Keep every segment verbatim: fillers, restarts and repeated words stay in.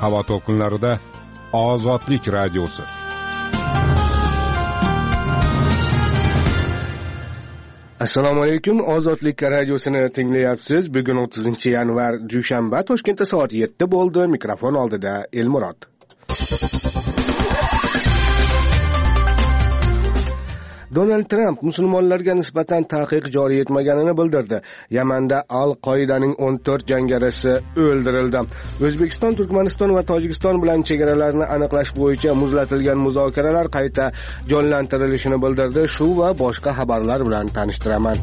havo to'lqinlarida Ozodlik radiosi. Assalomu alaykum, Ozodlik radiosini tinglayapsiz. Bugun o'ttizinchi yanvar dushanba, Toshkentda soat yetti bo'ldi. Mikrofon oldida Elmurod. Donald Trump musulmonlarga nisbatan taqiq joriy etmaganini bildirdi. Yamanda Al-Qoidaning o'n to'rt jangarisi o'ldirildi. O'zbekiston, Turkmaniston va Tojikiston bilan chegaralarni aniqlash bo'yicha muzlatilgan muzokaralar qayta jonlantirilishini bildirdi. Shu va boshqa xabarlar bilan tanishtiraman.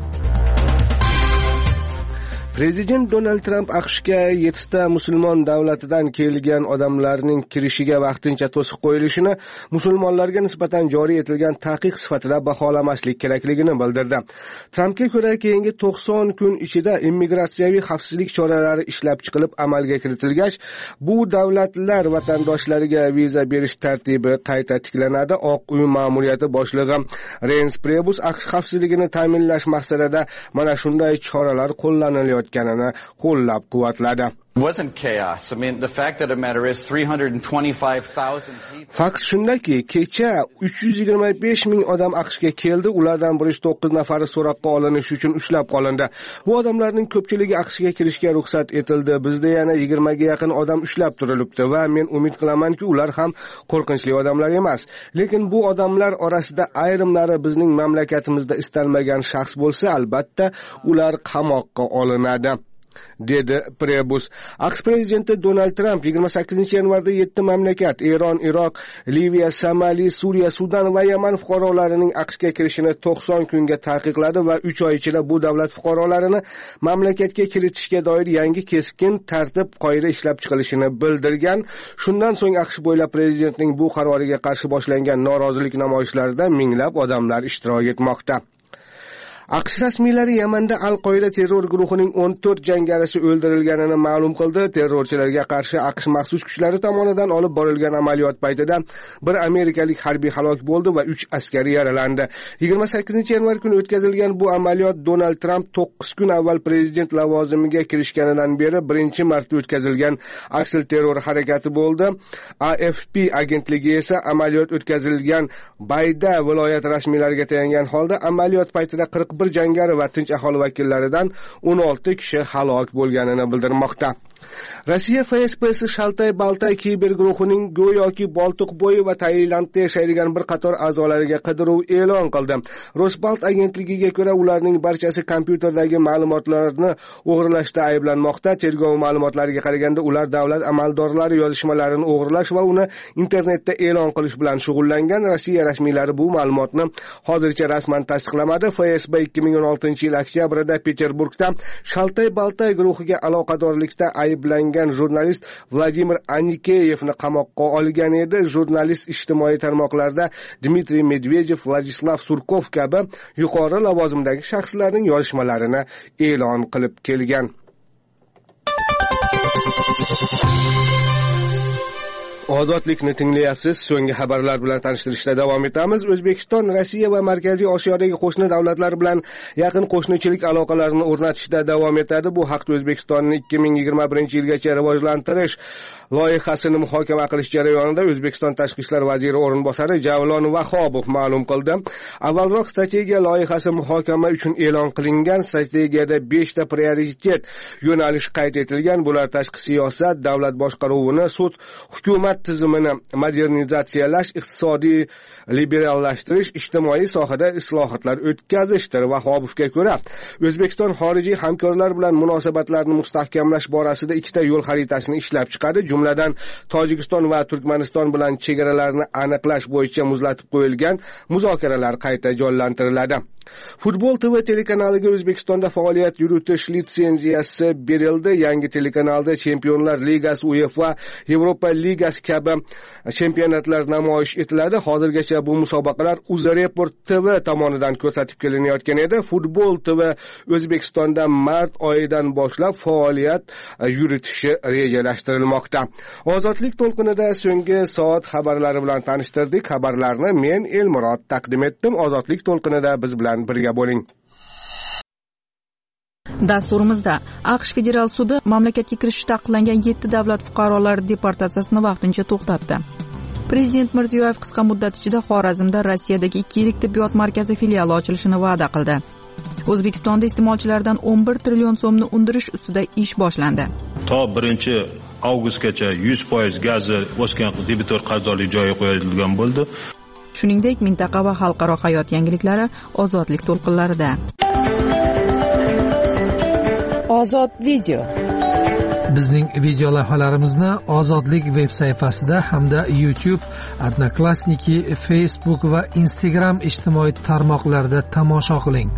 Prezident Donald Trump AQShga yettita musulmon davlatidan kelgan odamlarning kirishiga vaqtincha to'siq qo'yilishini musulmonlarga nisbatan joriy etilgan taqiq sifatida baholamaslik kerakligini bildirdi. Trumpga ko'ra, keyingi to'qson kun ichida immigratsiyaviy xavfsizlik choralari ishlab chiqilib amalga kiritilgach, bu davlatlar vatandoshlariga viza berish tartibi qayta tiklanadi. Oq uy ma'muriyati boshlig'i Reince Priebus AQSh xavfsizligini ta'minlash maqsadida mana shunday choralar qo'llanilayotganini qo'llab-quvvatladi. Wasn't chaos. I mean, the fact of the matter is three hundred twenty-five thousand people. Fakt shundaki, kecha uch yuz yigirma besh ming odam AQShga keldi. Ulardan bir yuz to'qqiz nafari so'roqqa olinish uchun ushlab qolindi. Bu odamlarning ko'pchiligi AQShga kirishga ruxsat etildi. Bizda yana yigirma ga yaqin odam ushlab turilibdi va men umid qilamanki, ular ham qo'rqinchli odamlar emas. Lekin bu odamlar orasida ayrimlari bizning mamlakatimizda istalmagan shaxs bo'lsa, albatta ular qamoqqa olinadi, dedi Priebus. AQSh prezidenti Donald Trump yigirma sakkizinchi yanvarda yetti mamlakat Eron, Iroq, Liviya, Somali, Suriya, Sudan va Yaman fuqarolarining AQShga kirishini to'qson kunga taqiqladi va uch oy ichida bu davlat fuqarolarini mamlakatga kiritishga doir yangi keskin tartib-qoida ishlab chiqilishini bildirgan. Shundan so'ng AQSh bo'ylab prezidentning bu qaroriga qarshi boshlangan norozilik namoyishlarida minglab odamlar ishtirok etmoqda. AQSh rasmiylari Yamanda Al-Qoida terror guruhining o'n to'rt jangarisi o'ldirilganini ma'lum qildi. Terrorchilarga qarshi AQSh maxsus kuchlari tomonidan olib borilgan amaliyot paytida bir amerikalik harbiy halok bo'ldi va uch askari yaralandi. yigirma sakkizinchi yanvar kuni o'tkazilgan bu amaliyot Donald Trump to'qqiz kun avval prezident lavozimiga kirishganidan beri birinchi marta o'tkazilgan aksil terror harakati bo'ldi. A F P agentligi esa amaliyot o'tkazilgan Bayda viloyat rasmiylariga tayangan holda amaliyot paytida qirq bir jangari va tinch aholi vakillaridan o'n olti kishi halok bo'lganini bildirmoqda. Rossiya F S B'si Shaltay-Baltay kiber guruhining go'yoki Boltiq bo'yi va Tailandda yashaydigan bir qator a'zolariga qidiruv e'lon qildi. Rosbalt agentligiga ko'ra, ularning barchasi kompyuterdagi ma'lumotlarni o'g'irlashda ayblanmoqda. Tergov ma'lumotlariga qaraganda, ular davlat amaldorlari yozishmalarini o'g'irlash va uni internetda e'lon qilish bilan shug'ullangan. Rossiya rasmiylari bu ma'lumotni hozircha rasman tasdiqlamadi. F S B ikki ming o'n oltinchi yil oktyabrida Peterburgda Shaltay-Baltay guruhiga aloqadorlikda ayblangan jurnalist Vladimir Anikeyevni qamoqqa olgan edi. Jurnalist ijtimoiy tarmoqlarda Dmitriy Medvedev, Vladislav Surkov kabi yuqori lavozimdagi shaxslarning yozishmalarini e'lon qilib kelgan. Ozodlikni tinglayapsiz. So'nggi xabarlar bilan tanishtirishda davom etamiz. O'zbekiston, Rossiya va Markaziy Osiyodagi qo'shni davlatlar bilan yaqin qo'shnichilik aloqalarini o'rnatishda davom etadi. Bu haqda O'zbekistonning ikki ming yigirma birinchi yilgacha rivojlantirish loyihasini muhokama qilish jarayonida O'zbekiston Tashqi ishlar vaziri o'rinbosari Javlon Vahobov ma'lum qildi. Avvalroq strategiya loyihasi muhokama uchun e'lon qilingan. Strategiyada besh ta prioritet yo'nalish qayd etilgan. Bular tashqi siyosat, davlat boshqaruvini, sud, hukumat tizimini modernizatsiyalash, iqtisodiy liberallashtirish, ijtimoiy sohada islohotlar o'tkazishdir. Vahobovga ko'ra, O'zbekiston xorijiy hamkorlar bilan munosabatlarni mustahkamlash borasida ikkita yo'l xaritasini ishlab chiqadi. Jumladan, Tojikiston va Turkmaniston bilan chegaralarni aniqlash bo'yicha muzlatib qo'yilgan muzokaralar qayta jonlantiriladi. Futbol T V telekanaliga O'zbekistonda faoliyat yuritish litsenziyasi berildi. Yangi telekanalda Chempionlar Ligasi, UEFA, Yevropa Ligasi kabi chempionatlar namoyish etiladi. Hozirgacha bu musobaqalar UzReport T V tomonidan ko'rsatib kelinayotgan edi. Futbol T V O'zbekistonda mart oyidan boshlab faoliyat yuritishi rejalashtirilmoqda. Ozodlik to'lqinida so'nggi soat xabarlari bilan tanishtirdik. Xabarlarni men Elmurod taqdim etdim. Ozodlik to'lqinida biz bilan birga bo'ling. Dasturimizda AQSh federal sudi mamlakatga kirishi taqiqlangan yetti davlat fuqarolari deportatsiyasini vaqtincha to'xtatdi. Prezident Mirziyoyev qisqa muddat ichida Xorazmda Rossiyadagi ikki yillik tibbiyot markazi filiali ochilishini va'da qildi. O'zbekistonda iste'molchilardan o'n bir trillion so'mni undirish ustida ish boshlandi. To birinchi avgustgacha yuz foiz gazi o'sgan debitor qarzdorlik joyiga qo'yilgan bo'ldi. Shuningdek, mintaqa va xalqaro hayot yangiliklari ozodlik to'lqinlarida. Ozod video. Bizning video lavhalarimizni Ozodlik veb sayfasida hamda YouTube, Odnoklassniki, Facebook va Instagram ijtimoiy tarmoqlarida tomosha qiling.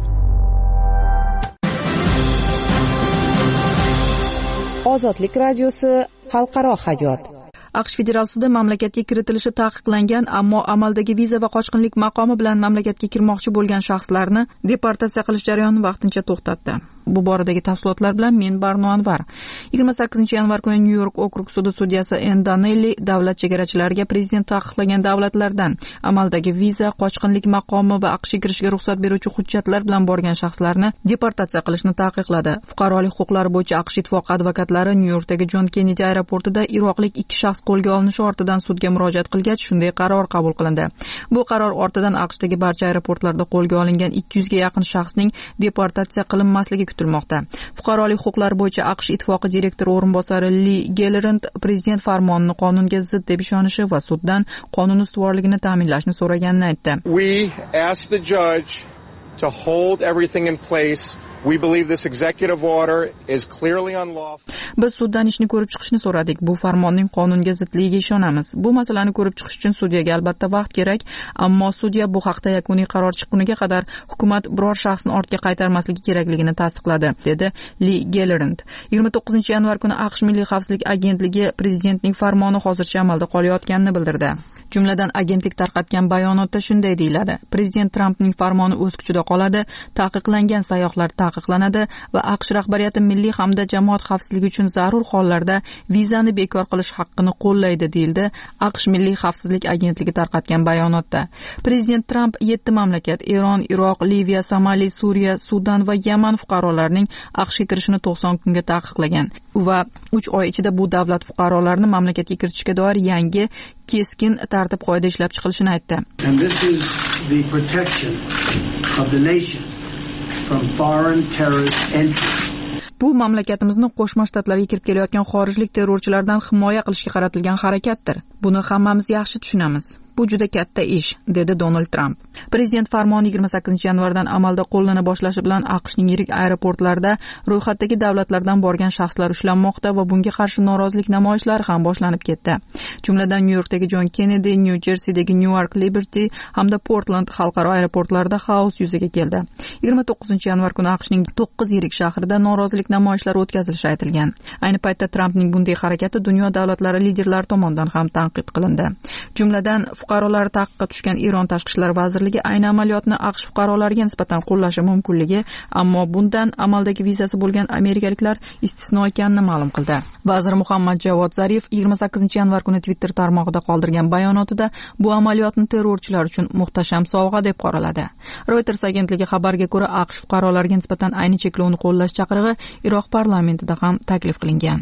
Ozodlik radiosi xalqaro hayot. AQSh federal sudi mamlakatga kiritilishi taqiqlangan, ammo amaldagi viza va qochqinlik maqomi bilan mamlakatga kirmoqchi bo'lgan shaxslarni deportatsiya qilish jarayonini vaqtincha to'xtatdi. Bu boradagi tafsilotlar bilan men Barno Anvar. yigirma sakkizinchi yanvar kuni Nyu-York okrug sudi sudyasi N. Donnelli davlat chegarachilariga prezident taqiqlagan davlatlardan amaldagi viza, qochqinlik maqomi va AQShga kirishga ruxsat beruvchi hujjatlar bilan borgan shaxslarni deportatsiya qilishni taqiqladi. Fuqarolik huquqlari bo'yicha AQSh ittifoqi advokatlari Nyu-Yorkdagi Jon Kennedy aeroportida iroqlik ikki shaxs qo'lga olinishi ortidan sudga murojaat qilgach, shunday qaror qabul qilindi. Bu qaror ortidan AQShdagi barcha aeroportlarda qo'lga olingan ikki yuzga yaqin shaxsning deportatsiya qilinmasligi kutilmoqda. Fuqarolik huquqlari bo'yicha AQSh ittifoqi direktori o'rinbosari Li Gellerand prezident farmonini qonunga zid deb ishonishi va suddan qonun ustuvorligini ta'minlashni so'raganini aytdi. We ask the judge to hold everything in place. We believe this executive order is clearly unlawful. Biz suddan ishni ko'rib chiqishni so'radik. Bu farmonning qonunga zidligiga ishonamiz. Bu masalani ko'rib chiqish uchun sudyaga albatta vaqt kerak, ammo sudya bu haqda yakuniy qaror chiqquniga qadar hukumat biror shaxsni ortga qaytarmasligi kerakligini tasdiqladi, dedi Li Gellerand. yigirma to'qqizinchi yanvar kuni AQSh Milliy xavfsizlik agentligi prezidentning farmoni hozircha amalda qolayotganini bildirdi. Jumladan agentlik tarqatgan bayonotda shunday deyiladi: Prezident Trampning farmoni o'z kuchida qoladi, taqiqlangan sayyohlar taqiqlanadi va AQSh rahbariyati milliy hamda jamoat xavfsizligi uchun zarur hollarda vizani bekor qilish haqqini qo'llaydi, deyildi AQSh Milliy xavfsizlik agentligi tarqatgan bayonotda. Prezident Tramp yetti mamlakat Eron, Iroq, Liviya, Somali, Suriya, Sudan va Yaman fuqarolarining AQShga kirishini to'qson kunga taqiqlagan va uch oy ichida bu davlat fuqarolarini mamlakatga kiritishga doir yangi keskin tartib qoida ishlab chiqilishini aytdi. And this is the protection of the nation from foreign terrorist entry. Bu mamlakatimizni Qo'shma Shtatlarga kirib kelayotgan xorijlik terrorchilardan himoya qilishga qaratilgan harakatdir. Buni hammamiz yaxshi tushunamiz. Bu juda katta ish, dedi Donald Trump. Prezident farmoni yigirma sakkizinchi yanvardan amalda qo'llana boshlashi bilan AQShning yirik aeroportlarida ro'yxatdagi davlatlardan borgan shaxslar ushlanmoqda va bunga qarshi norozilik namoyishlari ham boshlanib ketdi. Jumladan Nyu-Yorkdagi Jon Kennedy, Nyu-Jersidagi Newark Liberty hamda Portland xalqaro aeroportlarida xaos yuzaga keldi. yigirma to'qqizinchi yanvar kuni AQShning to'qqiz yirik shahrida norozilik namoyishlari o'tkazilishi aytilgan. Ayni paytda Trampning bunday harakati dunyo davlatlari liderlari tomonidan ham tanqid qilindi. Jumladan fuqarolar taqiqqa tushgan Eron tashqi ishlar vazirligi ayni amaliyotni AQSh fuqarolariga nisbatan qo'llashi mumkinligi, ammo bundan amaldagi vizasi bo'lgan amerikaliklar istisno ekanini ma'lum qildi. Vazir Muhammad Javod Zarif yigirma sakkizinchi yanvar kuni Twitter tarmog'ida qoldirgan bayonotida bu amaliyotni terrorchilar uchun muhtasham sovg'a deb qoraladi. Reuters agentligi xabariga ko'ra, AQSh fuqarolariga nisbatan ayni cheklovni qo'llash chaqirig'i Iroq parlamentida ham taklif qilingan.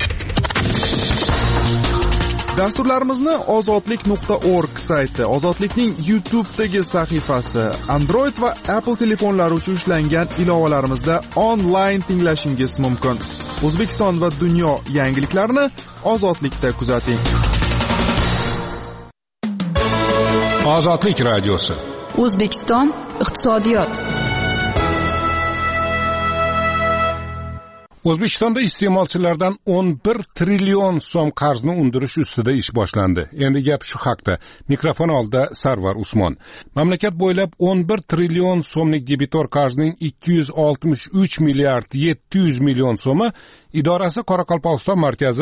Dasturlarimizni ozodlik nuqta org sayti, Ozodlikning YouTube'dagi sahifasi, Android va Apple telefonlari uchun ishlangan ilovalarimizda onlayn tinglashingiz mumkin. O'zbekiston va dunyo yangiliklarini Ozodlikda kuzating. Ozodlik radiosi. O'zbekiston iqtisodiyot. O'zbekistonda iste'molchilardan o'n bir trillion so'm qarzni undirish ustida ish boshlandi. Endi gap shu haqda. Mikrofon oldida Sarvar Usmon. Mamlakat bo'ylab o'n bir trillion so'mlik debitor qarzning ikki yuz oltmish uch milliard yetti yuz million so'mi idorasi Qoraqalpog'iston markazi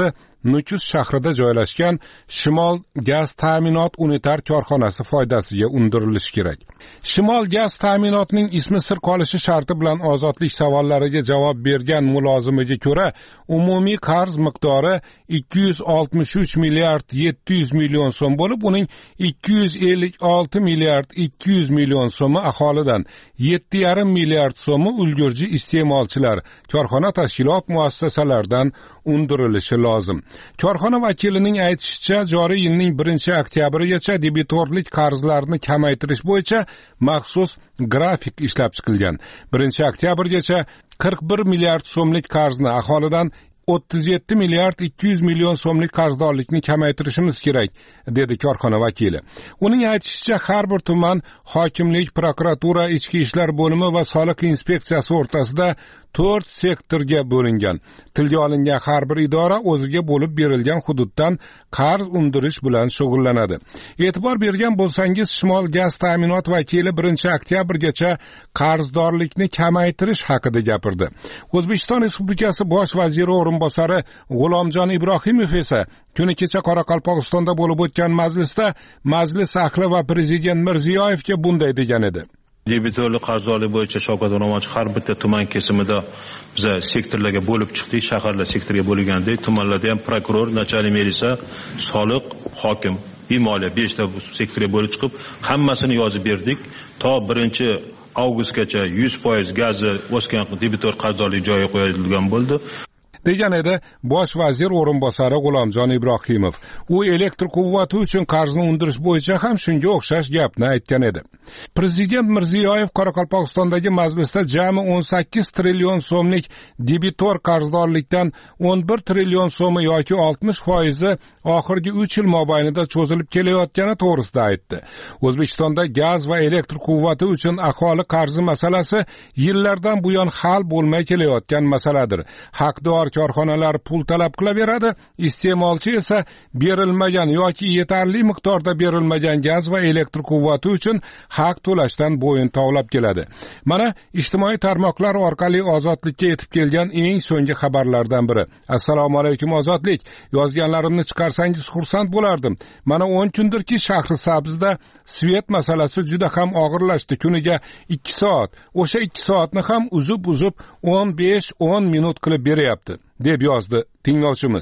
Nukus shahrida joylashgan Shimol gaz ta'minot unitar korxonasi foydasiga undirilishi kerak. Shimol gaz ta'minotining ismi sir qolishi sharti bilan ozodlik savollariga javob bergan mulozimiga ko'ra, umumiy qarz miqdori ikki yuz oltmish uch milliard yetti yuz million so'm bo'lib, uning ikki yuz ellik olti milliard ikki yuz million so'mi aholidan, yetti yarim milliard so'mi ulgurji iste'molchilar, korxona tashkilot muassasalaridan undirilishi lozim. Korxona vakilining aytishicha, joriy yilning birinchi oktyabrigacha debitorlik qarzlarini kamaytirish bo'yicha maxsus grafik ishlab chiqilgan. birinchi oktyabrgacha qirq bir milliard so'mlik qarzni aholidan o'ttiz yetti milliard ikki yuz million so'mlik qarzdorlikni kamaytirishimiz kerak, dedi korxona vakili. Uning aytishicha, har bir tuman, hokimlik, prokuratura, ichki ishlar bo'limi va soliq inspeksiyasi o'rtasida to'rt sektorga bo'lingan. Tilga olingan har bir idora o'ziga bo'lib berilgan hududdan qarz undirish bilan shug'ullanadi. E'tibor bergan bo'lsangiz, Shimol gaz ta'minot vakili birinchi oktyabrgacha qarzdorlikni kamaytirish haqida gapirdi. O'zbekiston Respublikasi bosh vaziri o'rinbosari G'ulomjon Ibrohimov esa kuni kecha Qoraqalpog'istonda bo'lib o'tgan majlisda majlis ahli va prezident Mirziyoyevga bunday degan edi. Debitorlik qarzdorlik bo'yicha Shavkat O'rmonchi har bitta tuman kesimida biz sektorlarga bo'lib chiqdik, shaharlar sektorga bo'lgandek, tumanlarda ham prokuror, nachalnik militsiya, soliq, hokim, moliya beshta sektorga bo'lib chiqib, hammasini yozib berdik. To birinchi avgustgacha yuz foiz gazi o'sgan debitor qarzdorlik joyiga qo'yilgan bo'ldi. degan edi bosh vazir o'rinbosari G'ulomjon Ibrohimov. U elektr quvvati uchun qarzni undirish bo'yicha ham shunga o'xshash gapni aytgan edi. Prezident Mirziyoyev Qoraqalpog'istondagi majlisda jami o'n sakkiz trillion so'mlik debitor qarzdorlikdan o'n bir trillion so'mi yoki oltmish foizi oxirgi uch yil mobaynida cho'zilib kelayotgani to'g'risida aytdi. O'zbekistonda gaz va elektr quvvati uchun aholi qarzi masalasi yillardan buyon hal bo'lmay kelayotgan masaladir. Haqdor korxonalar pul talab qilaveradi, iste'molchi esa berilmagan yoki yetarli miqdorda berilmagan gaz va elektr quvvati uchun haq to'lashdan bo'yin tovlab keladi. Mana ijtimoiy tarmoqlar orqali ozodlikka yetib kelgan eng so'nggi xabarlardan biri. Assalomu alaykum ozodlik. Yozganlarimni chiqarsangiz xursand bo'lardim. Mana o'n kundirki Shahrisabzda svet masalasi juda ham og'irlashdi. Kuniga ikki soat. O'sha ikki soatni ham uzib-uzib o'n besh o'n minut qilib beryapti, deb yozdi tinglovchimiz.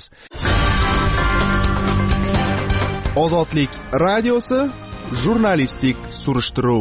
Ozodlik radiosi jurnalistik surishtiruv.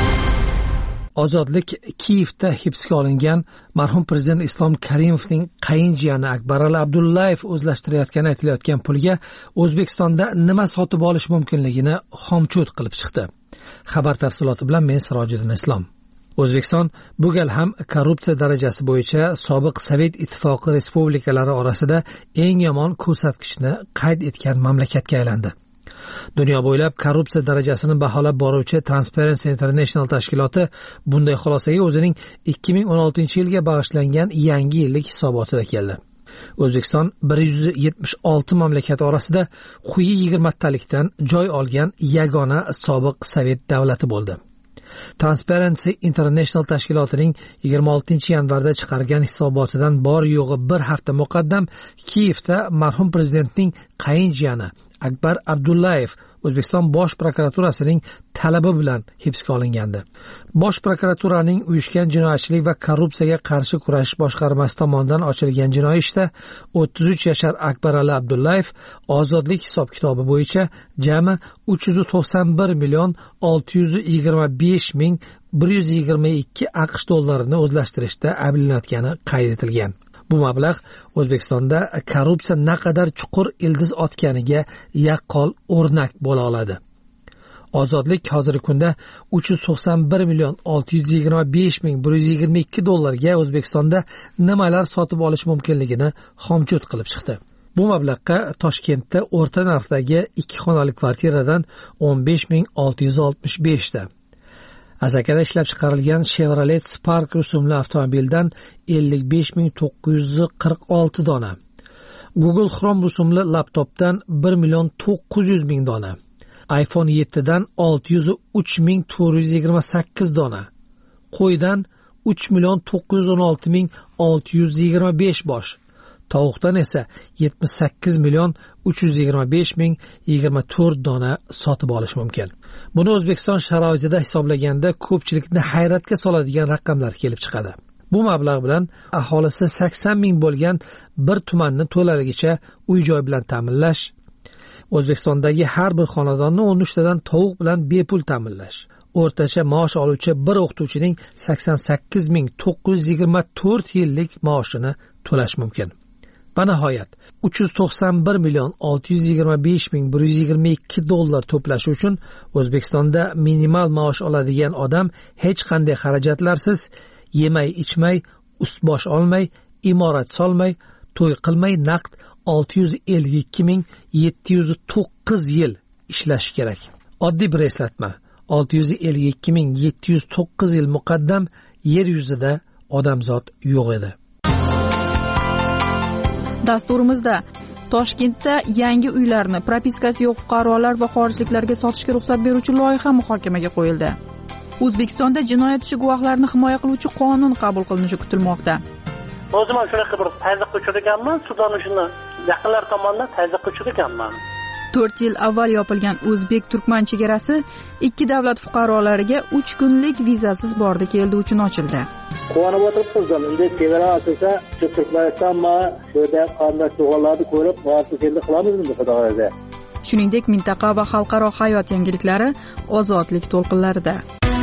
Ozodlik Kiyevda hibsga olingan marhum prezident Islom Karimovning qayinjiyani Akbarali Abdullayev o'zlashtirayotgani aytilayotgan pulga O'zbekistonda nima sotib olish mumkinligini xomchut qilib chiqdi. Xabar tafsiloti bilan men Sirojiddin Islom. O'zbekiston bu gal ham korrupsiya darajasi bo'yicha sobiq Sovet ittifoqi respublikalari orasida eng yomon ko'rsatkichni qayd etgan mamlakatga aylandi. Dunyo bo'ylab korrupsiya darajasini baholab boruvchi Transparency International tashkiloti bunday xulosaga o'zining ikki ming o'n oltinchi yilga bag'ishlangan yangi yillik hisobotida keldi. O'zbekiston bir yuz yetmish olti mamlakat orasida quyi yigirmatalikdan joy olgan yagona sobiq Sovet davlati bo'ldi. Transparency International tashkilotining yigirma oltinchi yanvarda chiqargan hisobotidan bor yo'g'i bir hafta muqaddam Kiyevda marhum prezidentning qayinjiyani Akbar Abdullayev O'zbekiston bosh prokuraturasining talabi bilan hibsga olingandi. Bosh prokuraturaning uyushgan jinoyatchilik va korrupsiyaga qarshi kurashish boshqarmasi tomonidan ochilgan jinoiy ishda o'ttiz uch yashar Akbarali Abdullayev ozodlik hisob-kitobi bo'yicha jami uch yuz to'qson bir million olti yuz yigirma besh ming bir yuz yigirma ikki AQSh dollarini o'zlashtirishda ayblanayotgani qayd etilgan. Bu mablag' O'zbekistonda korrupsiya naqadar chuqur ildiz otganiga yaqqol o'rnak bo'la oladi. Ozodlik hozirgi kunda uch yuz to'qson bir million olti yuz yigirma besh ming bir yuz yigirma ikki dollarga O'zbekistonda nimalar sotib olish mumkinligini xomchut qilib chiqdi. Bu mablag'ga Toshkentda o'rta narxdagi ikki xonali kvartiradan o'n besh ming olti yuz oltmish besh ta, Asakada ishlab chiqarilgan Chevrolet Spark rusumli avtomobildan ellik besh ming to'qqiz yuz qirq olti dona, Google Chrome rusumli laptopdan bir million to'qqiz yuz ming dona, iPhone yettidan olti yuz uch ming to'rt yuz yigirma sakkiz dona, qo'ydan uch million to'qqiz yuz o'n olti ming olti yuz yigirma besh bosh, tovuqdan esa yetmish sakkiz million uch yuz yigirma besh ming yigirma to'rt dona sotib olish mumkin. Buni O'zbekiston sharoitida hisoblaganda ko'pchilikni hayratga soladigan raqamlar kelib chiqadi. Bu mablag' bilan aholisi sakson ming bo'lgan bir tumanni to'laligicha uy-joy bilan ta'minlash, O'zbekistondagi har bir xonadonni o'n uch tadan tovuq bilan bepul ta'minlash, o'rtacha maosh oluvchi bir o'qituvchining sakson sakkiz ming to'qqiz yuz yigirma to'rt yillik maoshini to'lash mumkin. Va nihoyat uch yuz to'qson bir million olti yuz yigirma besh ming bir yuz yigirma ikki dollar to'plash uchun O'zbekistonda minimal maosh oladigan odam hech qanday xarajatlarsiz yemay ichmay, ust-bosh olmay, imorat solmay, to'y qilmay naqd olti yuz ellik ikki ming yetti yuz to'qqiz yil ishlashi kerak. Oddiy bir eslatma. olti yuz ellik ikki ming yetti yuz to'qqiz yil muqaddam yer yuzida odamzod yo'q edi. Dasturimizda Toshkentda yangi uylarni propiskasi yo'q fuqarolar va xorijliklarga sotishga ruxsat beruvchi loyiha muhokamaga qo'yildi. O'zbekistonda jinoyat ishi guvohlarini himoya qiluvchi qonun qabul qilinishi kutilmoqda. O'zim ham shunaqa bir tazyiqqa uchraganman, suddan shuni yaqinlar tomonidan tazyiqqa uchraganman. to'rt yil avval yopilgan o'zbek-turkman chegarasi ikki davlat fuqarolariga uch kunlik vizasiz bordi keldi uchun ochildi. Quvonib o'tiribmiz. Endi chegara ochilsa, shu Turkmanistonma, shu yerda qarindosh urug'larni ko'rib, muvaffaqiyatli qilamizmi xudo xohlasa. Shuningdek, mintaqa va xalqaro hayot yangiliklari ozodlik to'lqinlarida.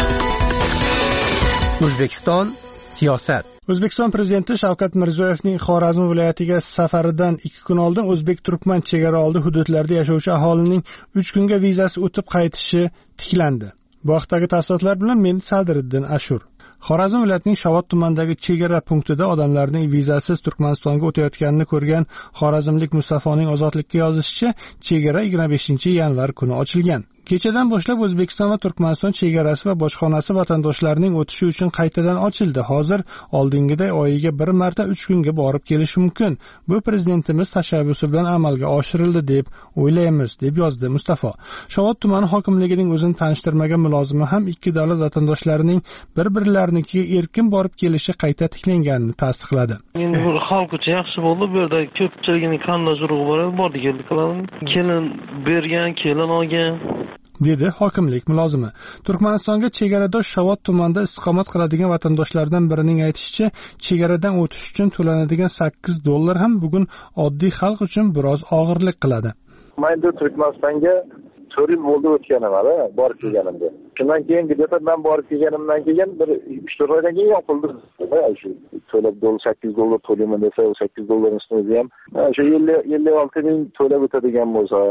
O'zbekiston siyosat. O'zbekiston prezidenti Shavkat Mirziyoyevning Xorazm viloyatiga safaridan ikki kun oldin o'zbek-turkman chegara oldi hududlarda yashovchi aholining uch kunga vizasi o'tib qaytishi tiklandi. Bu haqdagi tafsilotlar bilan men Sadriddin Ashur. Xorazm viloyatining Shovot tumanidagi chegara punktida odamlarning vizasiz Turkmanistonga o'tayotganini ko'rgan xorazmlik Mustafoning ozodlikka yozishicha, chegara yigirma beshinchi yanvar kuni ochilgan. Kechadan boshlab O'zbekiston va Turkmaniston chegarasi va bojxonasi vatandoshlarining o'tishi uchun qaytadan ochildi. Hozir oldingiday oyiga bir marta uch kunga borib kelish mumkin. Bu prezidentimiz tashabbusi bilan amalga oshirildi deb o'ylaymiz, deb yozdi Mustafo. Shovot tumani hokimligining o'zini tanishtirmagan mulozimi ham ikki davlat vatandoshlarining bir-birlariga erkin borib kelishi qayta tiklanganini tasdiqladi. Endi bu xalq uchun yaxshi bo'ldi. Bu yerda ko'pchiligining qarindosh urug'i bor, bordi keldi qiladi. Kelin bergan, kelin olgan dedi hokimlik mulozimi. Turkmanistonga chegaradosh Shovot tumanida istiqomat qiladigan vatandoshlardan birining aytishicha, chegaradan o'tish uchun to'lanadigan sakkiz dollar ham bugun oddiy xalq uchun biroz og'irlik qiladi. Men de Turkmanistonga to'rt yil bo'ldi o'tganim hali, borib kelganimda. Shundan keyin где-то men borib kelganimdan keyin bir uch to'rt oydan keyin yopildi. Shu to'lab sakkiz dollar to'layman desa, o sakkiz dollarning ustida ham shu ellik olti ming to'lab o'tadigan bo'lsa,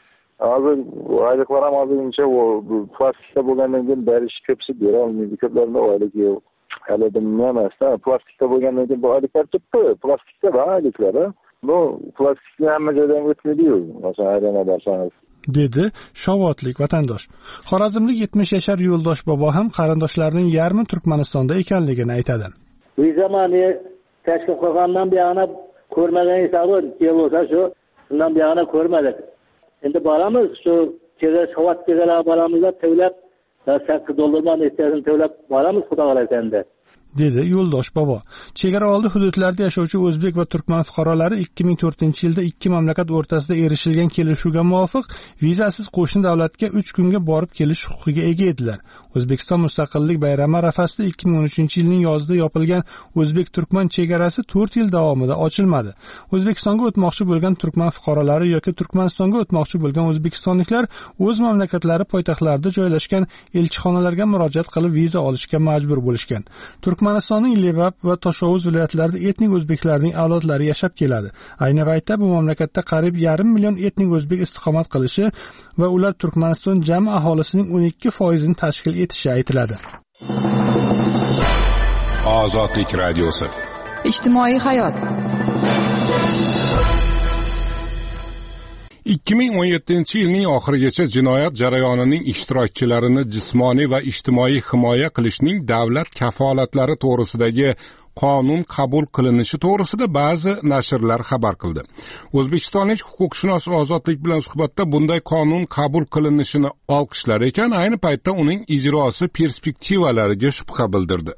hozir oyliklar ham hozircha o plastikda bo'lgandan keyin berish ko'psi bera olmaydi. Ko'plarida oylik yo'q. Hali bilmayman-da, plastikda bo'lgandan keyin bu oyliklar chiqdi. Plastikda bor oyliklar. Bu plastikni hamma joydan o'tmaydi-yu. Masalan, aylana borsangiz. dedi Shovotlik vatandosh. Xorazmlik yetmish yashar Yo'ldosh bobo ham qarindoshlarining yarmi Turkmanistonda ekanligini aytadi. Bu zamonni tashkil qilgandan buyog'ina ko'rmagan hisobi kelsa shu, undan buyog'ina ko'rmadik. Endi boramiz, shu chegara Shovot chegara boramizlar to'lab sakkiz dollardan istasin to'lab boramiz xudo xohlasa endi. dedi Yo'ldosh bobo. Chegara oldi hududlarda yashovchi o'zbek va turkman fuqarolari ikki ming to'rtinchi yilda ikki mamlakat o'rtasida erishilgan kelishuvga muvofiq vizasiz qo'shni davlatga uch kunga borib kelish huquqiga ega edilar. O'zbekiston mustaqillik bayrami arafasida ikki ming o'n uchinchi yilning yozida yopilgan o'zbek-turkman chegarasi to'rt yil davomida ochilmadi. O'zbekistonga o'tmoqchi bo'lgan turkman fuqarolari yoki Turkmanistonga o'tmoqchi bo'lgan o'zbekistonliklar o'z mamlakatlari poytaxtlarida joylashgan elchixonalarga murojaat qilib viza olishga majbur bo'lishgan. Turkmanistonning Lebap va Toshovuz viloyatlarida etnik o'zbeklarning avlodlari yashab keladi. Ayni paytda bu mamlakatda qariyb yarim million etnik o'zbek istiqomat qilishi va ular Turkmaniston jami aholisining o'n ikki foizini tashkil etishi aytiladi. Ozodlik radiosi. Ijtimoiy hayot. ikki ming o'n yettinchi yilning oxirigacha jinoyat jarayonining ishtirokchilarini jismoniy va ijtimoiy himoya qilishning davlat kafolatlari to'g'risidagi qonun qabul qilinishi to'g'risida ba'zi nashrlar xabar qildi. O'zbekistonlik huquqshunos Ozodlik bilan suhbatda bunday qonun qabul qilinishini olqishlar ekan, ayni paytda uning ijrosi perspektivalariga shubha bildirdi.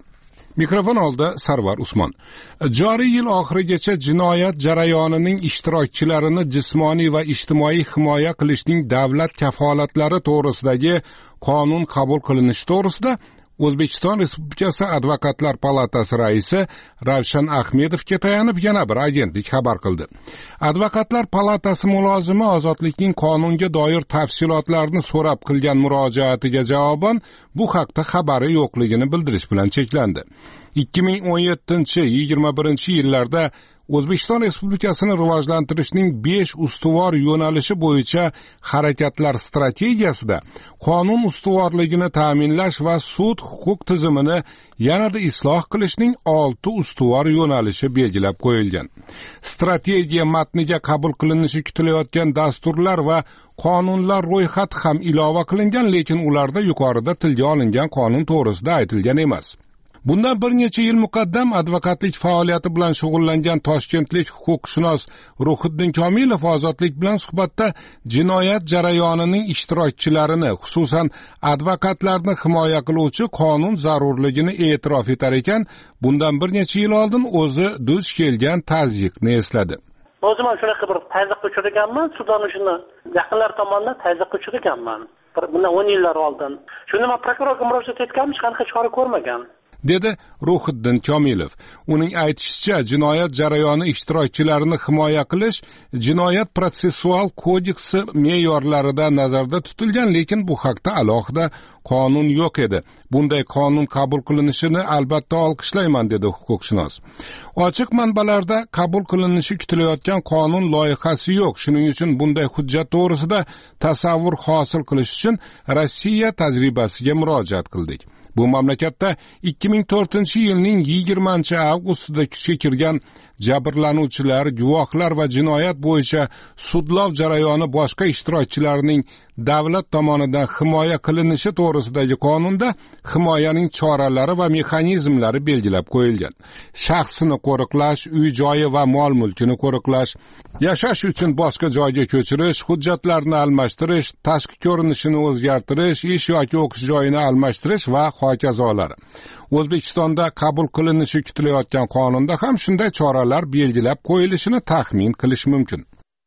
Mikrofon oldida Sarvar Usmon. Joriy yil oxirigacha jinoyat jarayonining ishtirokchilarini jismoniy va ijtimoiy himoya qilishning davlat kafolatlari to'g'risidagi qonun qabul qilinishi to'g'risida O'zbekiston Respublikasi Advokatlar palatasi raisi Ravshan Ahmedovga tayanib yana bir agentlik xabar qildi. Advokatlar palatasi mulozimi Ozodlikning qonunga doir tafsilotlarni so'rab qilgan murojaatiga javoban bu haqda xabari yo'qligini bildirish bilan cheklandi. ikki ming o'n yettinchi yigirma birinchi yillarda O'zbekiston Respublikasini rivojlantirishning besh ustuvor yo'nalishi bo'yicha harakatlar strategiyasida qonun ustuvorligini ta'minlash va sud huquq tizimini yanada isloh qilishning olti ustuvor yo'nalishi belgilab qo'yilgan. Strategiya matniga qabul qilinishi kutilayotgan dasturlar va qonunlar ro'yxati ham ilova qilingan, lekin ularda yuqorida tilga olingan qonun to'g'risida aytilgan emas. Bundan bir necha yil muqaddam advokatlik faoliyati bilan shug'ullangan toshkentlik huquqshunos Ruhiddin Komilov Ozodlik bilan suhbatda jinoyat jarayonining ishtirokchilarini, xususan advokatlarni himoya qiluvchi qonun zarurligini e'tirof etar ekan, bundan bir necha yil oldin o'zi duch kelgan tazyiqni esladi. O'zim ham shunaqa bir tazyiqqa uchraganman, suddan shuni yaqinlar tomonidan tazyiqqa uchraganman. Bundan o'n yillar oldin. Shunda men prokurorga murojaat etganman, hech qanaqa chora ko'rmagan. dedi Ruhiddin Komilov. Uning aytishicha, jinoyat jarayoni ishtirokchilarini himoya qilish jinoyat protsessual kodeksi me'yorlarida nazarda tutilgan, lekin bu haqda alohida qonun yo'q edi. Bunday qonun qabul qilinishini albatta olqishlayman, dedi huquqshunos. Ochiq manbalarda qabul qilinishi kutilayotgan qonun loyihasi yo'q. Shuning uchun bunday hujjat to'g'risida tasavvur hosil qilish uchun Rossiya tajribasiga murojaat qildik. Bu mamlakatda ikki ming to'rtinchi yilning yigirmanchi avgustida kuchga kirgan jabrlanuvchilar, guvohlar va jinoyat bo'yicha sudlov jarayoni boshqa ishtirokchilarning davlat tomonidan himoya qilinishi to'g'risidagi qonunda himoyaning choralari va mexanizmlari belgilab qo'yilgan. Shaxsini qo'riqlash, uy-joyi va mol-mulkini qo'riqlash, yashash uchun boshqa joyga ko'chirish, hujjatlarni almashtirish, tashqi ko'rinishini o'zgartirish, ish yoki o'qish joyini almashtirish va hokazolar. O'zbekistonda qabul qilinishi kutilayotgan qonunda ham shunday choralar belgilab qo'yilishini taxmin qilish mumkin.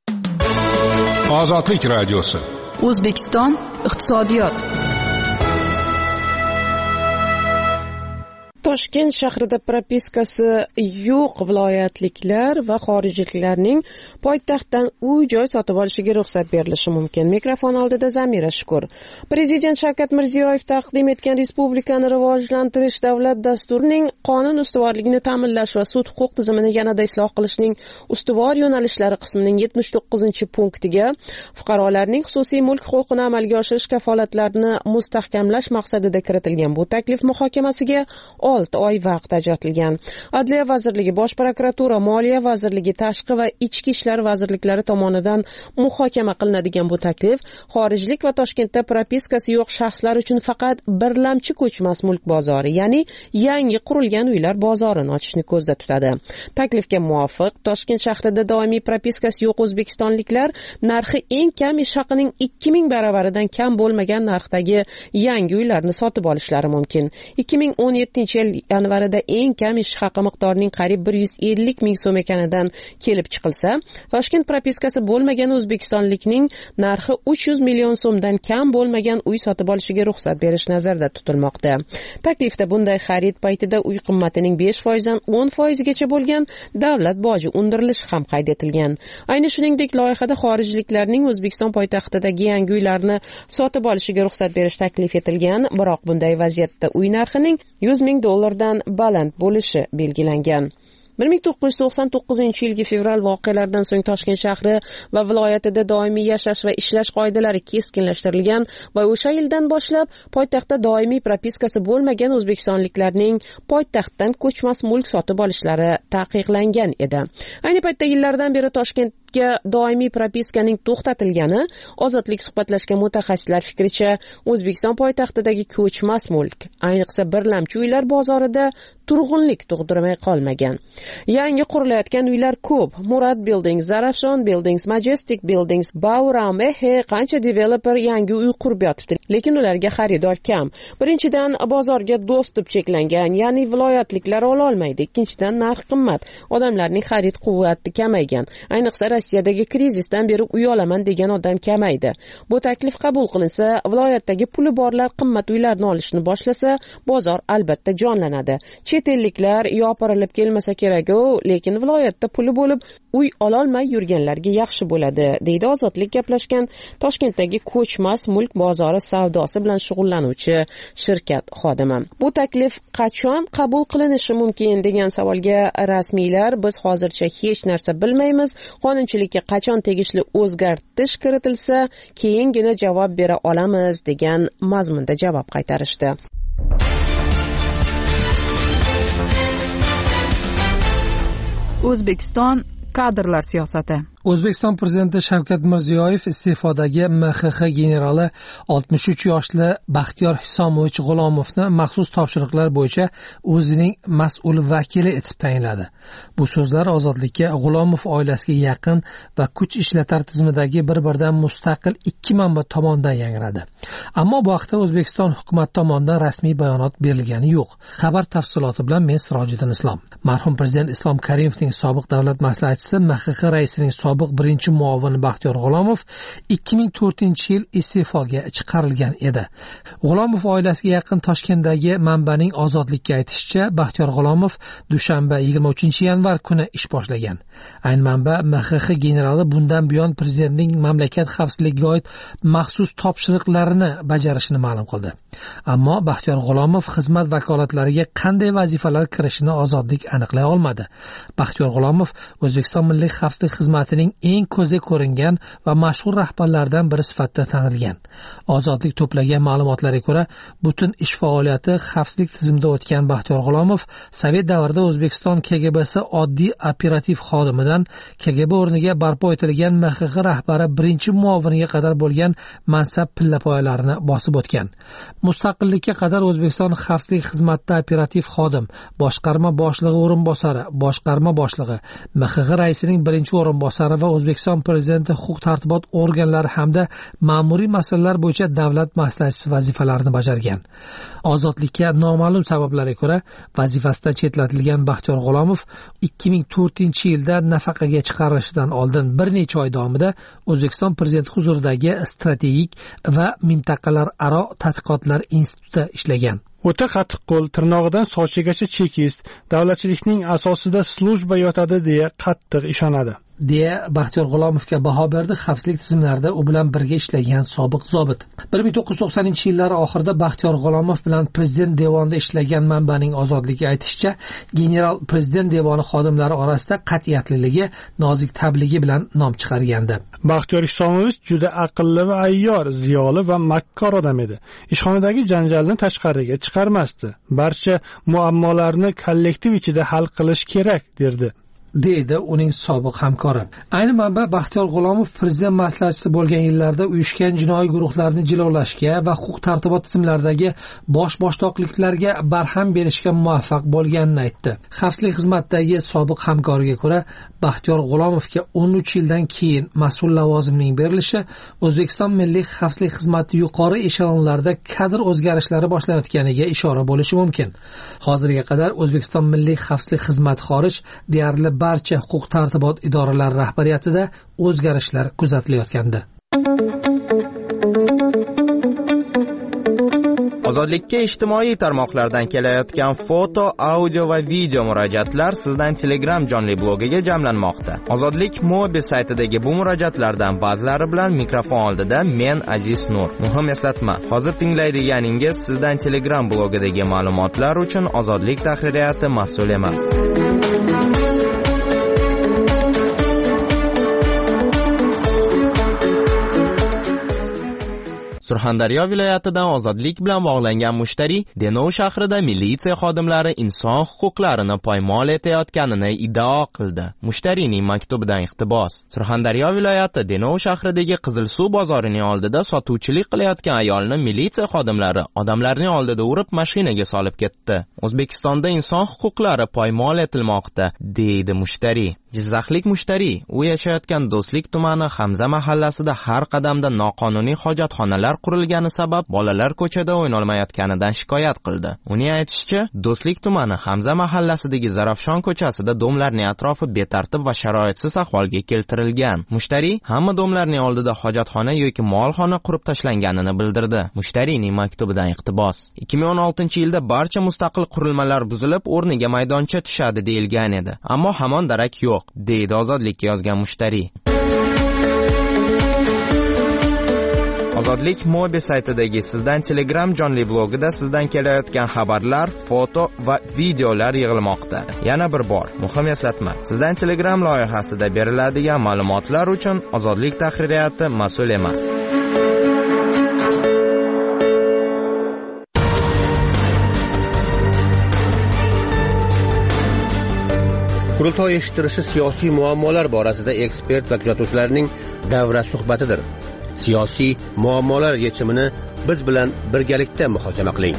Ozodlik radiosi. O'zbekiston iqtisodiyot. Toshkent shahrida propiskasi yo'q viloyatliklar va xorijliklarning poytaxtdan uy-joy sotib olishiga ruxsat berilishi mumkin. Mikrofon oldida Zamira Shukur. Prezident Shavkat Mirziyoyev taqdim etgan Respublikani rivojlantirish davlat dasturining qonun ustuvorligini ta'minlash va sud huquq tizimini yanada isloh qilishning ustuvor yo'nalishlari qismining yetmish to'qqizinchi punktiga fuqarolarning xususiy mulk huquqini amalga oshirish kafolatlarini mustahkamlash maqsadida kiritilgan. Bu taklif muhokamasiga olti oy vaqt ajratilgan. Adliya vazirligi, Bosh prokuratura, Moliya vazirligi, Tashqi va Ichki ishlar vazirliklari tomonidan muhokama qilinadigan bu taklif xorijlik va Toshkentda propiskasi yo'q shaxslar uchun faqat birlamchi ko'chmas mulk bozori, ya'ni yangi qurilgan uylar bozorini ochishni ko'zda tutadi. Taklifga muvofiq, Toshkent shahrida doimiy propiskasi yo'q o'zbekistonliklar narxi eng kam ish haqining ikki ming baravaridan kam bo'lmagan narxdagi yangi uylarni sotib olishlari mumkin. ikki ming o'n yettinchi yil yanvarida eng kam ish haqi miqdorining qariyb bir yuz ellik ming so'm ekanidan kelib chiqilsa, Toshkent propiskasi bo'lmagan o'zbekistonlikning narxi uch yuz million so'mdan kam bo'lmagan uy sotib olishiga ruxsat berish nazarda tutilmoqda. Taklifda bunday xarid paytida uy qimmatining besh foizdan o'n foizgacha bo'lgan davlat boji undirilishi ham qayd etilgan. Ayni shuningdek, loyihada xorijliklarning O'zbekiston poytaxtidagi yangi uylarni sotib olishiga ruxsat berish taklif etilgan, biroq bunday vaziyatda uy narxining yuz ming dollardan baland bo'lishi belgilangan. bir ming to'qqiz yuz to'qson to'qqizinchi yilgi fevral voqealaridan so'ng Toshkent shahri va viloyatida doimiy yashash va ishlash qoidalari keskinlashtirilgan va o'sha yildan boshlab poytaxtda doimiy propiskasi bo'lmagan o'zbekistonliklarning poytaxtdan ko'chmas mulk sotib olishlari taqiqlangan edi. Ayni paytda yillardan beri Toshkent hududga doimiy propiskaning to'xtatilgani ozodlik suhbatlashgan mutaxassislar fikricha O'zbekiston poytaxtidagi ko'chmas mulk, ayniqsa birlamchi uylar bozorida turg'unlik tug'dirmay qolmagan. Yangi qurilayotgan uylar ko'p. Murad Buildings, Zarafshon Buildings, Majestic Buildings, Bauram, ehe, qancha developer yangi uy qurib yotibdi, lekin ularga xaridor kam. Birinchidan, bozorga dostуп cheklangan, ya'ni viloyatliklar ola olmaydi. Ikkinchidan, narx qimmat. Odamlarning xarid quvvati kamaygan. Ayniqsa Rossiyadagi krizisdan beri uy olaman degan odam kamaydi. Bu taklif qabul qilinsa, viloyatdagi puli borlar qimmat uylarni olishni boshlasa, bozor albatta jonlanadi. Chet elliklar yopirilib kelmasa kerak-ku, lekin viloyatda puli bo'lib uy ololmay yurganlarga yaxshi bo'ladi, deydi Ozodlik gaplashgan Toshkentdagi ko'chmas mulk bozori savdosi bilan shug'ullanuvchi shirkat xodimi. Bu taklif qachon qabul qilinishi mumkin degan savolga rasmiylar biz hozircha hech narsa bilmaymiz, qonunchilikka qachon tegishli o'zgartish kiritilsa, keyingina javob bera olamiz degan mazmunda javob qaytarishdi. O'zbekiston kadrlar siyosati. O'zbekiston prezidenti Shavkat Mirziyoyev iste'fodagi M X X generali oltmish uch yoshli Baxtiyor Hisomovich G'ulomovni maxsus topshiriqlar bo'yicha o'zining mas'ul vakili etib tayinladi. Bu so'zlar Ozodlikka G'ulomov oilasiga yaqin va kuch ishlatar tizimidagi bir-biridan mustaqil ikki manba tomonidan yangradi. Ammo bu haqda O'zbekiston hukumat tomonidan rasmiy bayonot berilgani yo'q. Xabar tafsiloti bilan men Sirojiddin Islom. Marhum prezident Islom Karimovning sobiq davlat maslahatchisi M X X raisining sobiq birinchi muovini Baxtiyor G'ulomov ikki ming to'rtinchi yil iste'foga chiqarilgan edi. G'ulomov oilasiga yaqin Toshkentdagi manbaning Ozodlikka aytishicha, Baxtiyor G'ulomov dushanba yigirma uchinchi yanvar kuni ish boshlagan. Ayni manba M X X generali bundan buyon prezidentning mamlakat xavfsizligiga oid maxsus topshiriqlarini bajarishini ma'lum qildi. Ammo Baxtiyor G'ulomov xizmat vakolatlariga qanday vazifalar kirishini Ozodlik aniqlay olmadi. Baxtiyor G'ulomov O'zbekiston Milliy xavfsizlik xizmatining eng ko'zga ko'ringan va mashhur rahbarlaridan biri sifatida tanilgan. Ozodlik to'plagan ma'lumotlarga ko'ra, butun ish faoliyati xavfsizlik tizimida o'tgan Baxtiyor G'ulomov Sovet davrida O'zbekiston K G B'si oddiy operativ xodimidan K G B o'rniga barpo etilgan M X X rahbari birinchi muoviniga qadar bo'lgan mansab pillapoyalarini bosib o'tgan. Mustaqillikka qadar O'zbekiston xavfsizlik xizmatida operativ xodim, boshqarma boshlig'i o'rinbosari, boshqarma boshlig'i, M X X raisining birinchi o'rinbosari va O'zbekiston prezidenti huquq tartibot organlari hamda ma'muriy masalalar bo'yicha davlat maslahatchisi vazifalarini bajargan. Ozodlikka noma'lum sabablarga ko'ra vazifasidan chetlatilgan Baxtiyor G'ulomov ikki ming to'rtinchi yilda nafaqaga chiqarilishidan oldin bir necha oy davomida O'zbekiston prezidenti huzuridagi strategik va mintaqalar aro tadqiqotlar institutida ishlagan. O'ta qattiq qo'l, tirnog'idan sochigacha chekist, davlatchilikning asosida slujba yotadi deya qattiq ishonadi. deya Baxtiyor G'ulomovga baho berdi xavfsizlik tizimlarida u bilan birga ishlagan sobiq zobit. bir ming to'qqiz yuz to'qsoninchi yillar oxirida Baxtiyor G'ulomov bilan prezident devonida ishlagan manbaning Ozodlikka aytishicha, general prezident devoni xodimlari orasida qat'iyatliligi, nozik tabligi bilan nom chiqargandi. Baxtiyor Hisomovich juda aqlli va ayyor, ziyoli va makkor odam edi. Ishxonadagi janjalni tashqariga chiqarmasdi. Barcha muammolarni kollektiv ichida hal qilish kerak, derdi. deydi uning sobiq hamkori. Ayni manba Baxtiyor G'ulomov prezident maslahatchisi bo'lgan yillarda uyushgan jinoiy guruhlarni jilovlashga va huquq tartibot tizimlaridagi bosh boshliqliklarga barham berishga muvaffaq bo'lganini aytdi. Xavfsizlik xizmatidagi sobiq hamkoriga ko'ra, Baxtiyor G'ulomovga o'n uch yildan keyin mas'ul lavozimning berilishi O'zbekiston Milliy xavfsizlik xizmati yuqori eshelonlarida kadr o'zgarishlari boshlanayotganiga ishora bo'lishi mumkin. Hozirga qadar O'zbekiston Milliy xavfsizlik xizmati xorij deyarli barcha huquq tartibot idoralari rahbariyatida o'zgarishlar kuzatilayotgandi. Ozodlikka ijtimoiy tarmoqlardan kelayotgan foto, audio va video murojaatlar sizdan Telegram jonli blogiga jamlanmoqda. Ozodlik Mobi saytidagi bu murojaatlardan ba'zilari bilan mikrofon oldida men Aziz Nur. Muhim eslatma, hozir tinglaydiganingiz sizdan Telegram blogidagi ma'lumotlar uchun Ozodlik tahririyati mas'ul emas. Surxondaryo viloyatidan ozodlik bilan bog'langan mushtariy Denov shahrida militsiya xodimlari inson huquqlarini poymol etayotganini iddao qildi. Mushtariyning maktubidan iqtibos. Surxondaryo viloyati Denov shahridagi Qizilsuv bozorining oldida sotuvchilik qilayotgan ayolni militsiya xodimlari odamlarning oldida urib mashinaga solib ketdi. O'zbekistonda inson huquqlari poymol etilmoqda, deydi mushtariy. Jizzaxlik mushtariy u yashayotgan Do'stlik tumani Hamza mahallasida har qadamda noqonuniy hojatxonalar qurilgani sabab bolalar ko'chada o'ynolmayotganidan shikoyat qildi. Uning aytishicha, Do'stlik tumani Hamza mahallasidagi Zarafshon ko'chasida domlarning atrofi betartib va sharoitsiz ahvolga keltirilgan. Mushtariy hamma domlarning oldida hojatxona yoki molxona qurib tashlanganini bildirdi. Mushtariyning maktubidan iqtibos. ikki ming o'n oltinchi yilda barcha mustaqil qurilmalar buzilib, o'rniga maydoncha tushadi deyilgan edi. Ammo hamon darak yo'q, deydi Ozodlikka yozgan mushtariy. Ozodlik Mobi saytidagi Sizdan Telegram jonli blogida sizdan kelayotgan xabarlar, foto va videolar yig'ilmoqda. Yana bir bor muhim eslatma. Sizdan Telegram loyihasida beriladigan ma'lumotlar uchun Ozodlik tahririyati mas'ul emas. Qurultoy eshittirishi siyosiy muammolar borasida ekspert va kuzatuvchilarning davra suhbatidir. Siyosiy muammolar yechimini biz bilan birgalikda muhokama qiling.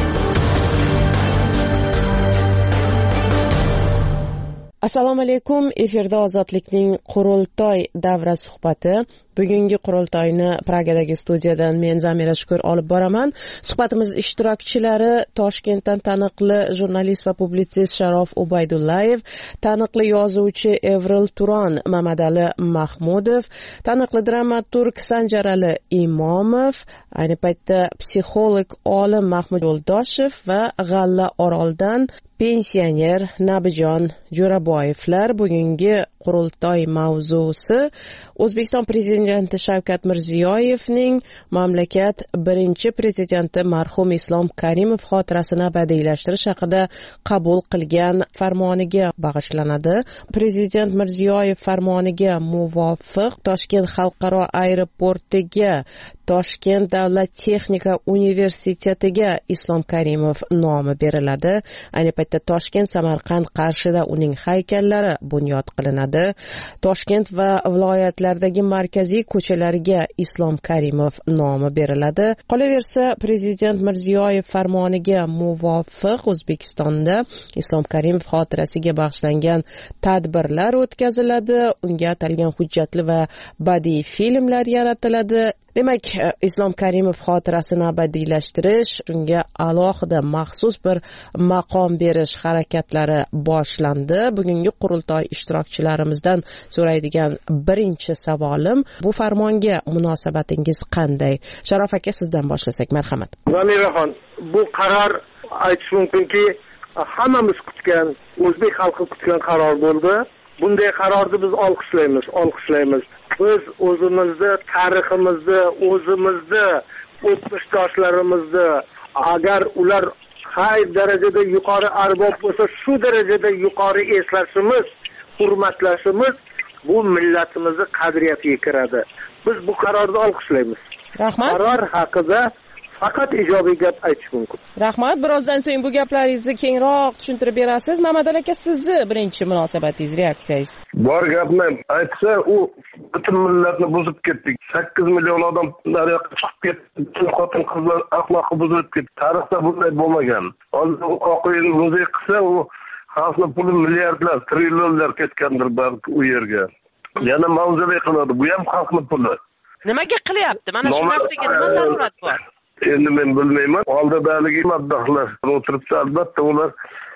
Assalomu alaykum. Efirda Ozodlikning Qurultoy davra suhbati. Bugungi qurultoyni Pragadagi studiyadan men Zamira Shukur olib boraman. Suhbatimiz ishtirokchilari Toshkentdan taniqli jurnalist va publitsist Sharof Ubaydullayev, taniqli yozuvchi Evril Turon Mamadali Mahmudov, taniqli dramaturg Sanjarali Imomov, ayni paytda psixolog olim Mahmud Yo'ldoshev va G'alla Oroldan pensioner Nabijon Jo'raboyevlar. Bugungi qurultoy mavzusi O'zbekiston prezidenti Shavkat Mirziyoyevning mamlakat birinchi prezidenti marhum Islom Karimov xotirasini abadiylashtirish haqida qabul qilgan farmoniga bag'ishlanadi. Prezident Mirziyoyev farmoniga muvofiq Toshkent xalqaro aeroportiga, Toshkent davlat texnika universitetiga Islom Karimov nomi beriladi. Ayni paytda Toshkent, Samarqand, Qarshida uning haykallari bunyod qilinadi. Toshkent va viloyatlardagi markaziy ko'chalarga Islom Karimov nomi beriladi. Qolaversa, prezident Mirziyoyev farmoniga muvofiq O'zbekistonda Islom Karimov xotirasiga bag'ishlangan tadbirlar o'tkaziladi. Unga atalgan hujjatli va badiiy filmlar yaratiladi. Demak, Islom Karimov xotirasini abadiylashtirish, unga alohida maxsus bir maqom berish harakatlari boshlandi. Bugungi qurultoy ishtirokchilarimizdan so'raydigan birinchi savolim, bu farmonga munosabatingiz qanday? Sharof aka, sizdan boshlasak, marhamat. Zamiraxon, bu qaror aytish mumkinki, hammamiz kutgan, o'zbek xalqi kutgan qaror bo'ldi. Bunday qarorni biz olqishlaymiz, olqishlaymiz. Biz o'zimizni, tariximizni, o'zimizni, o'tmishdoshlarimizni, agar ular qay darajada yuqori arbob bo'lsa, shu darajada yuqori eslashimiz, hurmatlashimiz bu millatimizni qadriyatiga kiradi. Biz bu qarorni olqishlaymiz. Rahmat. Qaror haqida faqat ijobiy gap aytish mumkin. Rahmat. Birozdan so'ng bu gaplaringizni kengroq tushuntirib berasiz. Mamadali aka, sizni birinchi munosabatingiz, reaksiyangiz? Bor gapni aytsa, u butun millatni buzib ketdik. sakkiz million odam naryoqqa chiqib ketdi. Xotin qizlar axloqi buzilib ketdi. Tarixda bunday bo'lmagan. Hozir u oqiyni muzey qilsa, u xalqning puli milliardlar, trillionlar ketgandir balki u yerga. Yana mavzulay qiladi. Bu ham xalqning puli. Nimaga qilyapti? Mana shu narsaga nima zarurat bor? Endi men bilmayman. Oldidagi maddohlar o'tiribdi, albatta ular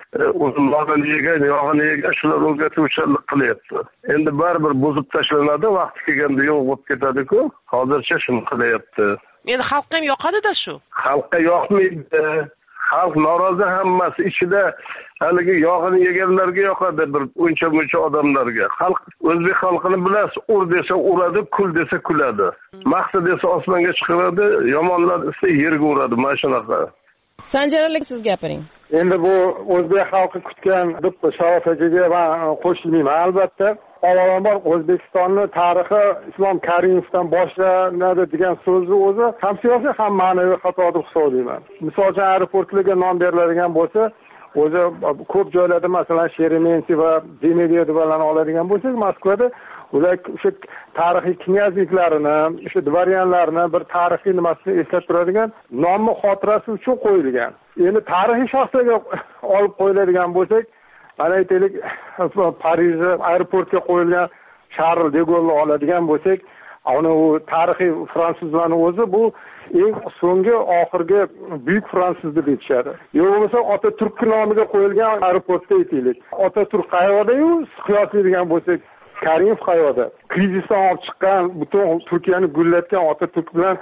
o'zini yegan, yog'ini yegan, shular o'rgatuvchilik qilyapti. Endi baribir buzib tashlanadi, vaqti kelganda yo'q bo'lib ketadi-ku. Hozircha shuni qilyapti. Endi xalqqa ham yoqadi-da shu. Xalqqa yoqmaydi. Xalq norozi, hammasi ichida haligi yog'ini yeganlarga yoqadi, bir uncha-muncha odamlarga. Xalq, o'zbek xalqini bilasiz, ur desa uradi, kul desa kuladi. Maqsa desa osmonga chiqaradi, yomonlar desa yerga uradi, mana shunaqa. Sanjaralik, siz gapiring. Endi bu o'zbek xalqi kutgan deb Sharof akaga men qo'shilmayman. Albatta, avvalambor O'zbekistonni tarixi Islom Karimovdan boshlanadi degan so'zni o'zi ham siyosiy ham ma'naviy xato deb hisoblayman. Misol uchun aeroportlarga nom beriladigan bo'lsa, o'zi ko'p joylarda masalan Sheremetyevo va Demidiyevlarni oladigan bo'lsak, Moskvada ular o'sha tarixiy knyazliklarini, o'sha dvoryanlarni bir tarixiy nimasini eslatib turadigan nomni xotirasi uchun qo'yilgan. Endi tarixiy shaxslarga olib qo'yiladigan bo'lsak, mana aytaylik Parij aeroportiga qo'yilgan Charl de Gaulle oladigan bo'lsak, ana u tarixiy fransuzlarning o'zi bu eng so'nggi oxirgi buyuk fransuz deb aytishadi. Yo'q bo'lmasa Otaturk nomiga qo'yilgan aeroportda aytaylik. Otaturk qayoqda-yu qiyoslaydigan bo'lsak, Karimov qayoqda? Krizisdan olib chiqqan, butun Turkiyani gullatgan Otaturk bilan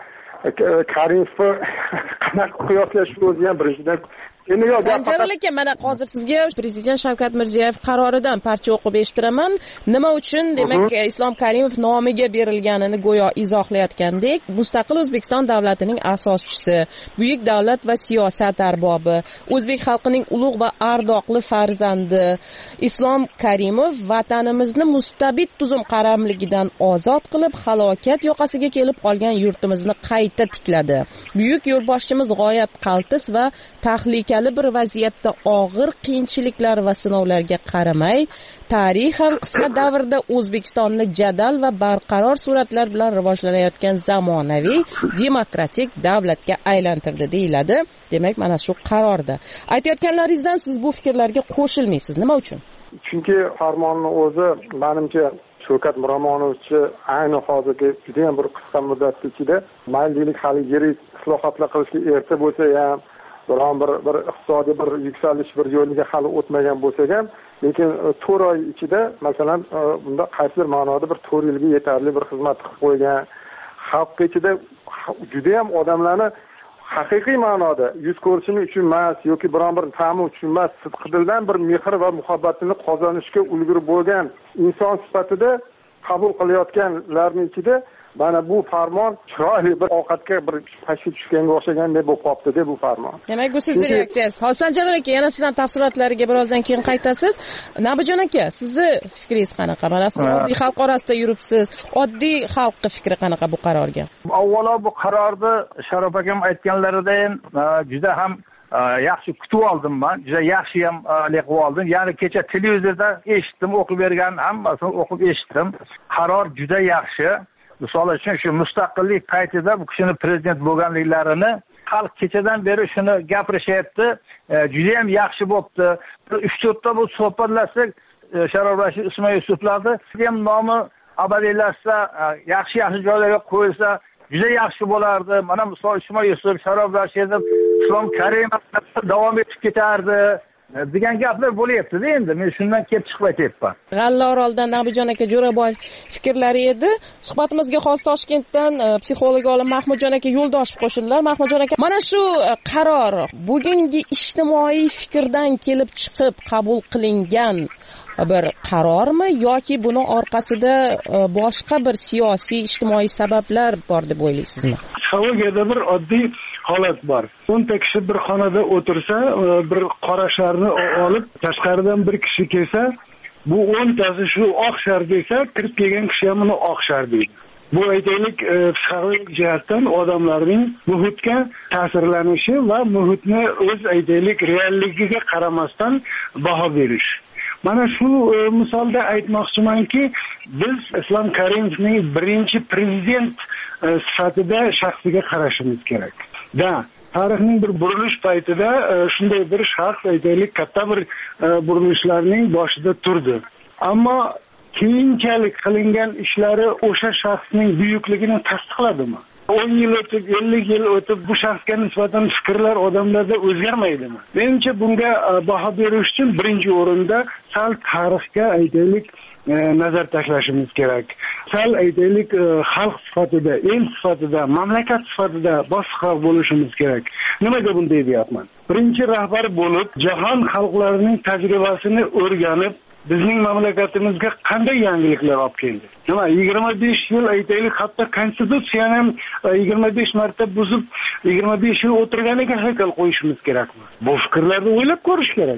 Karimovni qanaqa qiyoslash o'zi ham birinchidan Sanjarli aka, mana hozir sizga Prezident Shavkat Mirziyoyev qaroridan parcha o'qib eshittiraman. Nima uchun, demak, Islom Karimov nomiga berilganini go'yo izohlayotgandek, mustaqil O'zbekiston davlatining asoschisi, buyuk davlat va siyosat arbobi, o'zbek xalqining ulug' va ardoqli farzandi Islom Karimov vatanimizni mustabid tuzum qaramligidan ozod qilib, halokat yoqasiga kelib qolgan yurtimizni qayta tikladi. Buyuk yo'lboshchimiz g'oyat qaltis va tahlika bir vaziyatda og'ir qiyinchiliklar va sinovlarga qaramay, tarixan qisqa davrda O'zbekistonni jadal va barqaror suratlar bilan rivojlanayotgan zamonaviy demokratik davlatga aylantirdi deyiladi. Demak, mana shu qarorda. Aytayotganlaringizdan siz bu fikrlarga qo'shilmaysiz. Nima uchun? Chunki farmonning o'zi menimcha Shavkat Miromonovich ayni hozirgi juda ham bir qisqa muddat ichida maylilik hali yirik islohotlar qilishga erta bo'lsa ham, biron bir bir iqtisodiy bir yuksalish bir yo'liga hali o'tmagan bo'lsa ham, lekin to'rt oy ichida masalan bunda qaysidir ma'noda bir to'rt yilga yetarli bir xizmat qilib qo'ygan, xalq ichida juda ham odamlarni haqiqiy ma'noda yuz ko'rishini uchun emas yoki biron bir ta'mi uchun emas, sidqidildan bir mehr va muhabbatini qozonishga ulgurib bo'lgan inson sifatida qabul qilayotganlarning ichida mana bu farmon chiroyli bir ovqatga bir pashga tushganga o'xshagandek bo'lib qolibdi deb bu farmon. Demak, bu sizning reaksiyangiz. Hosan Jalol aka, yana sizdan tafsilotlariga birozdan keyin qaytasiz. Nabijon aka, sizni fikringiz qanaqa? Mana siz oddiy xalq orasida yuribsiz. Oddiy xalqning fikri qanaqa bu qarorga? Avvalo bu qarorni Sharof akam aytganlaridan juda ham yaxshi kutib oldim men. Juda yaxshi ham liqib oldim. Ya'ni kecha televizorda eshitdim, o'qib bergan hammasini o'qib eshitdim. Qaror juda yaxshi. Misol uchun shu mustaqillik paytida bu kishini prezident bo'lganliklarini xalq kechadan beri shuni gapirishyapti. Juda ham yaxshi bo'pti. uch to'rtta bu suhbatlashsak, Sharof Rashid Ismoil Yusuflarni ham nomi abadiylashsa, yaxshi-yaxshi joylarga qo'yilsa, juda yaxshi bo'lardi. Mana misol Ismoil Yusuf, Sharof Rashidov, Islom Karimov davom etib ketardi degan gaplar bo'lyapti-da endi. Men shundan kelib chiqib aytayapman. G'allaoroldan Nabijon aka Jo'raboyev fikrlari edi. Suhbatimizga hozir Toshkentdan psixolog olim Mahmudjon aka Yo'ldoshev qo'shildilar. Mahmudjon aka, mana shu qaror bugungi ijtimoiy fikrdan kelib chiqib qabul qilingan bir qarormi yoki buni orqasida boshqa bir siyosiy ijtimoiy sabablar bor deb o'ylaysizmi? Psixologiyada bir oddiy holat bor. o'nta kishi bir xonada o'tirsa, bir qora sharni olib, tashqaridan bir kishi kelsa, bu o'ntasi shu oq shar desa, kirib kelgan kishi ham uni oq shar deydi. Bu aytaylik psixologik jihatdan odamlarning muhitga ta'sirlanishi va muhitni o'z aytaylik realligiga qaramasdan baho berish. Mana shu misolda aytmoqchimanki, biz Islom Karimovning birinchi prezident sifatida shaxsiga qarashimiz kerak. Da, tarixning bir burilish paytida shunday bir shaxs aytaylik katta bir burilishlarning boshida turdi. Ammo keyinchalik qilingan ishlari o'sha shaxsning buyukligini tasdiqladimi? o'n yil o'tib, ellik yil o'tib bu shaxsga nisbatan fikrlar odamlarda o'zgarmaydimi? Menimcha bunga baho berish uchun birinchi o'rinda sal tarixga aytaylik nazar tashlashimiz kerak. Sal aytaylik xalq sifatida, el sifatida, mamlakat sifatida boshqa bo'lishimiz kerak. Nimaga bunday deyapman? Birinchi rahbar bo'lib, jahon xalqlarining tajribasini o'rganib, bizning mamlakatimizga qanday yangiliklar olib keldi? Nima, yigirma besh yil aytaylik, hatto konstitutsiyani ham yigirma besh marta buzib, yigirma besh yil o'tirganiga haykal qo'yishimiz kerakmi? Bu fikrlarni o'ylab ko'rish kerak.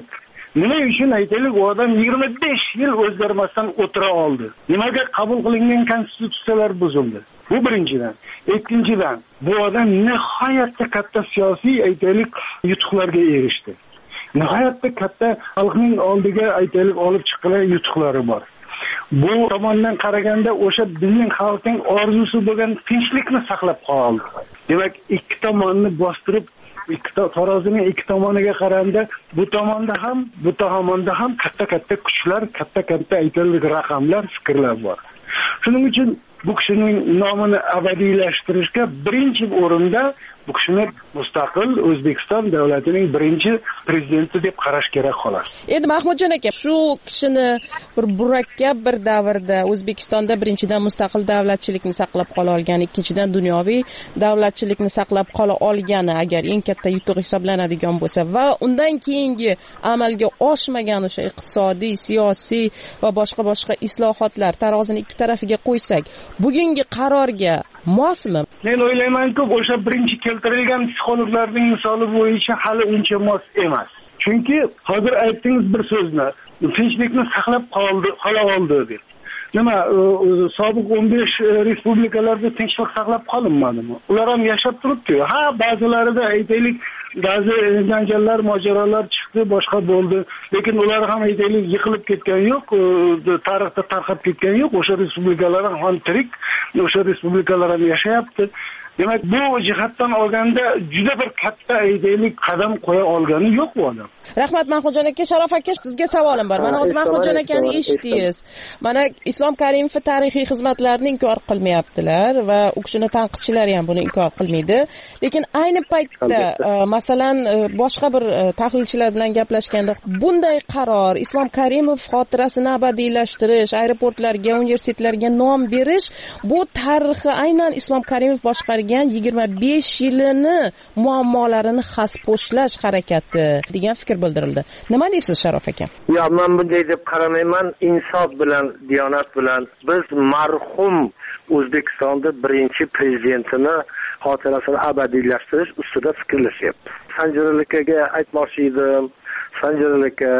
nima uchun aytaylik u odam yigirma besh yil o'zgarmasdan o'tira oldi? Nimaga qabul qilingan konstitutsiyalar buzildi? Bu birinchidan. Ikkinchidan, bu odam nihoyatda katta siyosiy aytaylik yutuqlarga erishdi. Nihoyatda katta xalqning oldiga aytaylik olib chiqqan yutuqlari bor. Bu tomondan qaraganda o'sha bizning xalqning orzusi bo'lgan tinchlikni saqlab qoldi. Demak, ikki tomonni bostirib, ikki tarozining ikki tomoniga qaraganda bu tomonda ham, bu tomonda ham katta-katta kuchlar, katta-katta aytaylik raqamlar, fikrlar bor. Shuning uchun bu kishining nomini abadiylashtirishga birinchi o'rinda bu kishini mustaqil O'zbekiston davlatining birinchi prezidenti deb qarash kerak xolos. Endi Mahmudjon aka, shu kishini bir murakkab bir davrda O'zbekistonda birinchidan mustaqil davlatchilikni saqlab qola olgani, ikkinchidan dunyoviy davlatchilikni saqlab qola olgani agar eng katta yutuq hisoblanadigan bo'lsa va undan keyingi amalga oshmagan o'sha iqtisodiy, siyosiy va boshqa boshqa islohotlar tarozini ikki tarafiga qo'ysak, bugungi qarorga mosmi? Men o'ylaymanki, o'sha birinchi keltirilgan psixologlarning misoli bo'yicha hali uncha mos emas. Chunki hozir aytdingiz bir so'zni, tinchlikni saqlab qoldi, qola oldi deb. Nima, sobiq o'n besh respublikalarda tinchlik saqlab qolinmadimi? Ular ham yashab turibdi. Ha, ba'zilarida aytaylik, ba'zi janjallar, mojarolar chiqdi, boshqa bo'ldi. Lekin ular ham aytaylik yiqilib ketgan yo'q, tarixda tarqab ketgan yo'q. O'sha respublikalar ham tirik, o'sha respublikalar ham yashayapti. Demak, bu jihatdan olganda juda bir katta aytaylik qadam qo'ya olgani yo'q bu odam. Rahmat Mahmudjon aka. Sharof aka, sizga savolim bor. Mana hozir Mahmudjon akani eshitdingiz. Mana Islom Karimov tarixiy xizmatlarini inkor qilmayaptilar va u kishini tanqidchilar ham buni inkor qilmaydi. Lekin ayni paytda masalan boshqa bir tahlilchilar bilan gaplashganda bunday qaror Islom Karimov xotirasini abadiylashtirish, aeroportlarga, universitetlarga nom berish, bu tarixi aynan Islom Karimov boshqargan yigirma besh yilini muammolarini xasposhlash harakati degan fikr bildirildi. Nima deysiz Sharof aka? Yo, men bunday deb qaramayman. Insof bilan, diyonat bilan biz marhum O'zbekistonda birinchi prezidentini xotirasini abadiylashtirish ustida fikrlashyapmiz. Sanjar akaga aytmoqchi edim. Sanjar aka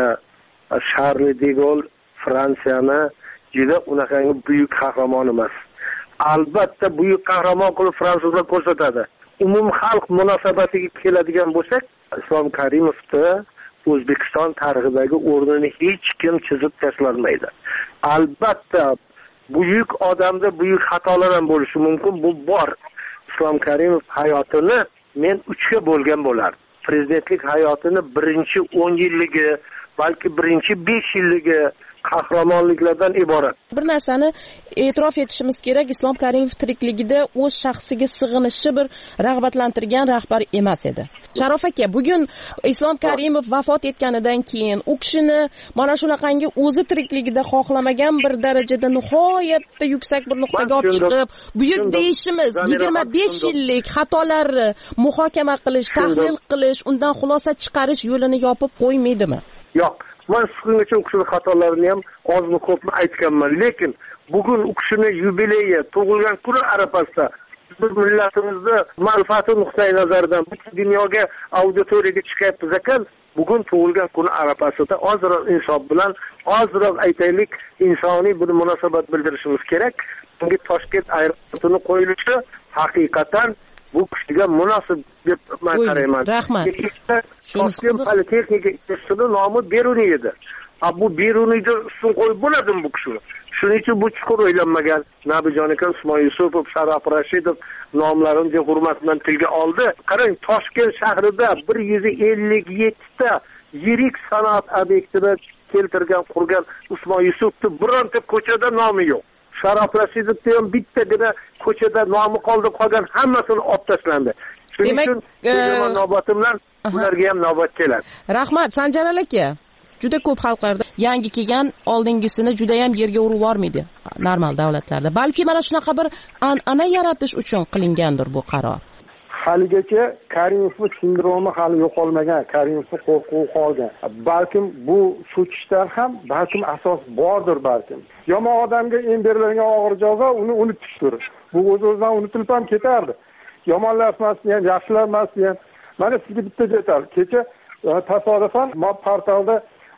Charles de Gaulle Fransiyani juda unaqangi buyuk qahramon emas. Albatta buyuk qahramon qilib fransuzlar ko'rsatadi. Umum xalq munosabatiga keladigan bo'lsak, Islom Karimovda O'zbekiston tarixidagi o'rnini hech kim chizib tashlamaydi. Albatta buyuk odamda buyuk xatolar ham bo'lishi mumkin, bu bor. Islom Karimov hayotini men uchga bo'lgan bo'lar. Prezidentlik hayotini birinchi o'n yilligi, balki birinchi besh yilligi qahramonliklardan iborat. Bir narsani e'tirof etishimiz kerak, Islom Karimov tirikligida o'z shaxsiga sig'inishi bir rag'batlantirgan rahbar emas edi. Sharof aka, bugun Islom Karimov vafot etganidan keyin u kishini mana shunaqangi o'zi tirikligida xohlamagan bir darajada nihoyatda yuksak bir nuqtaga olib chiqib, buyuk deyishimiz yigirma besh yillik xatolarni muhokama qilish, tahlil qilish, undan xulosa chiqarish yo'lini yopib qo'ymaydimi? Yo'q. Men shuning uchun kishini xatolarini ham ozmi ko'pmi aytganman, lekin bugun u kishini yubileyi, tug'ilgan kuni arafasida biz millatimizni manfaati nuqtai nazaridan butun dunyoga auditoriyaga chiqyapmiz ekan, bugun tug'ilgan kuni arafasida ozroq insof bilan, ozroq aytaylik insoniy bir munosabat bildirishimiz kerak. Bunga Toshkent aeroportini qo'yilishi haqiqatan bu kishiga munosib deb men qarayman. Rahmat. Toshkent politexnika instituti nomi Beruniy edi. Ha, bu Beruniyda ustun qo'yib bo'ladimi bu kishi? Shuning uchun bu chuqur o'ylanmagan. Nabijon aka, Usmon Yusupov, Sharof Rashidov nomlarini hurmat bilan tilga oldi. Qarang, Toshkent shahrida bir yuz ellik yetti ta yirik sanoat obyektini keltirgan, qurgan Usmon Yusupov bironta ko'chada nomi yo'q. Sharof Rashidovda ham bittagina ko'chada nomi qolib qolgan, hammasini olib tashlandi. Shuning uchun men navbatim bilan ularga ham navbat keladi. Rahmat Sanjar aka. Juda ko'p xalqlarda yangi kelgan oldingisini juda ham yerga urib yormaydi normal davlatlarda. Balki mana shunaqa bir an'ana yaratish uchun qilingandir bu qaror. Haligacha Karimovning sindromi hali yo'qolmagan, Karimovning qo'rquvi qolgan. Balkim bu so'kishdan ham balkim asos bordir balkim. Yomon odamga endi beriladigan og'ir jazo uni unutishdir. Bu o'z-o'zidan unutilib ham ketardi. Yomonlashmasdi ham, yaxshilanmasdi ham. Mana sizga bitta detal. Kecha tasodifan mob portalda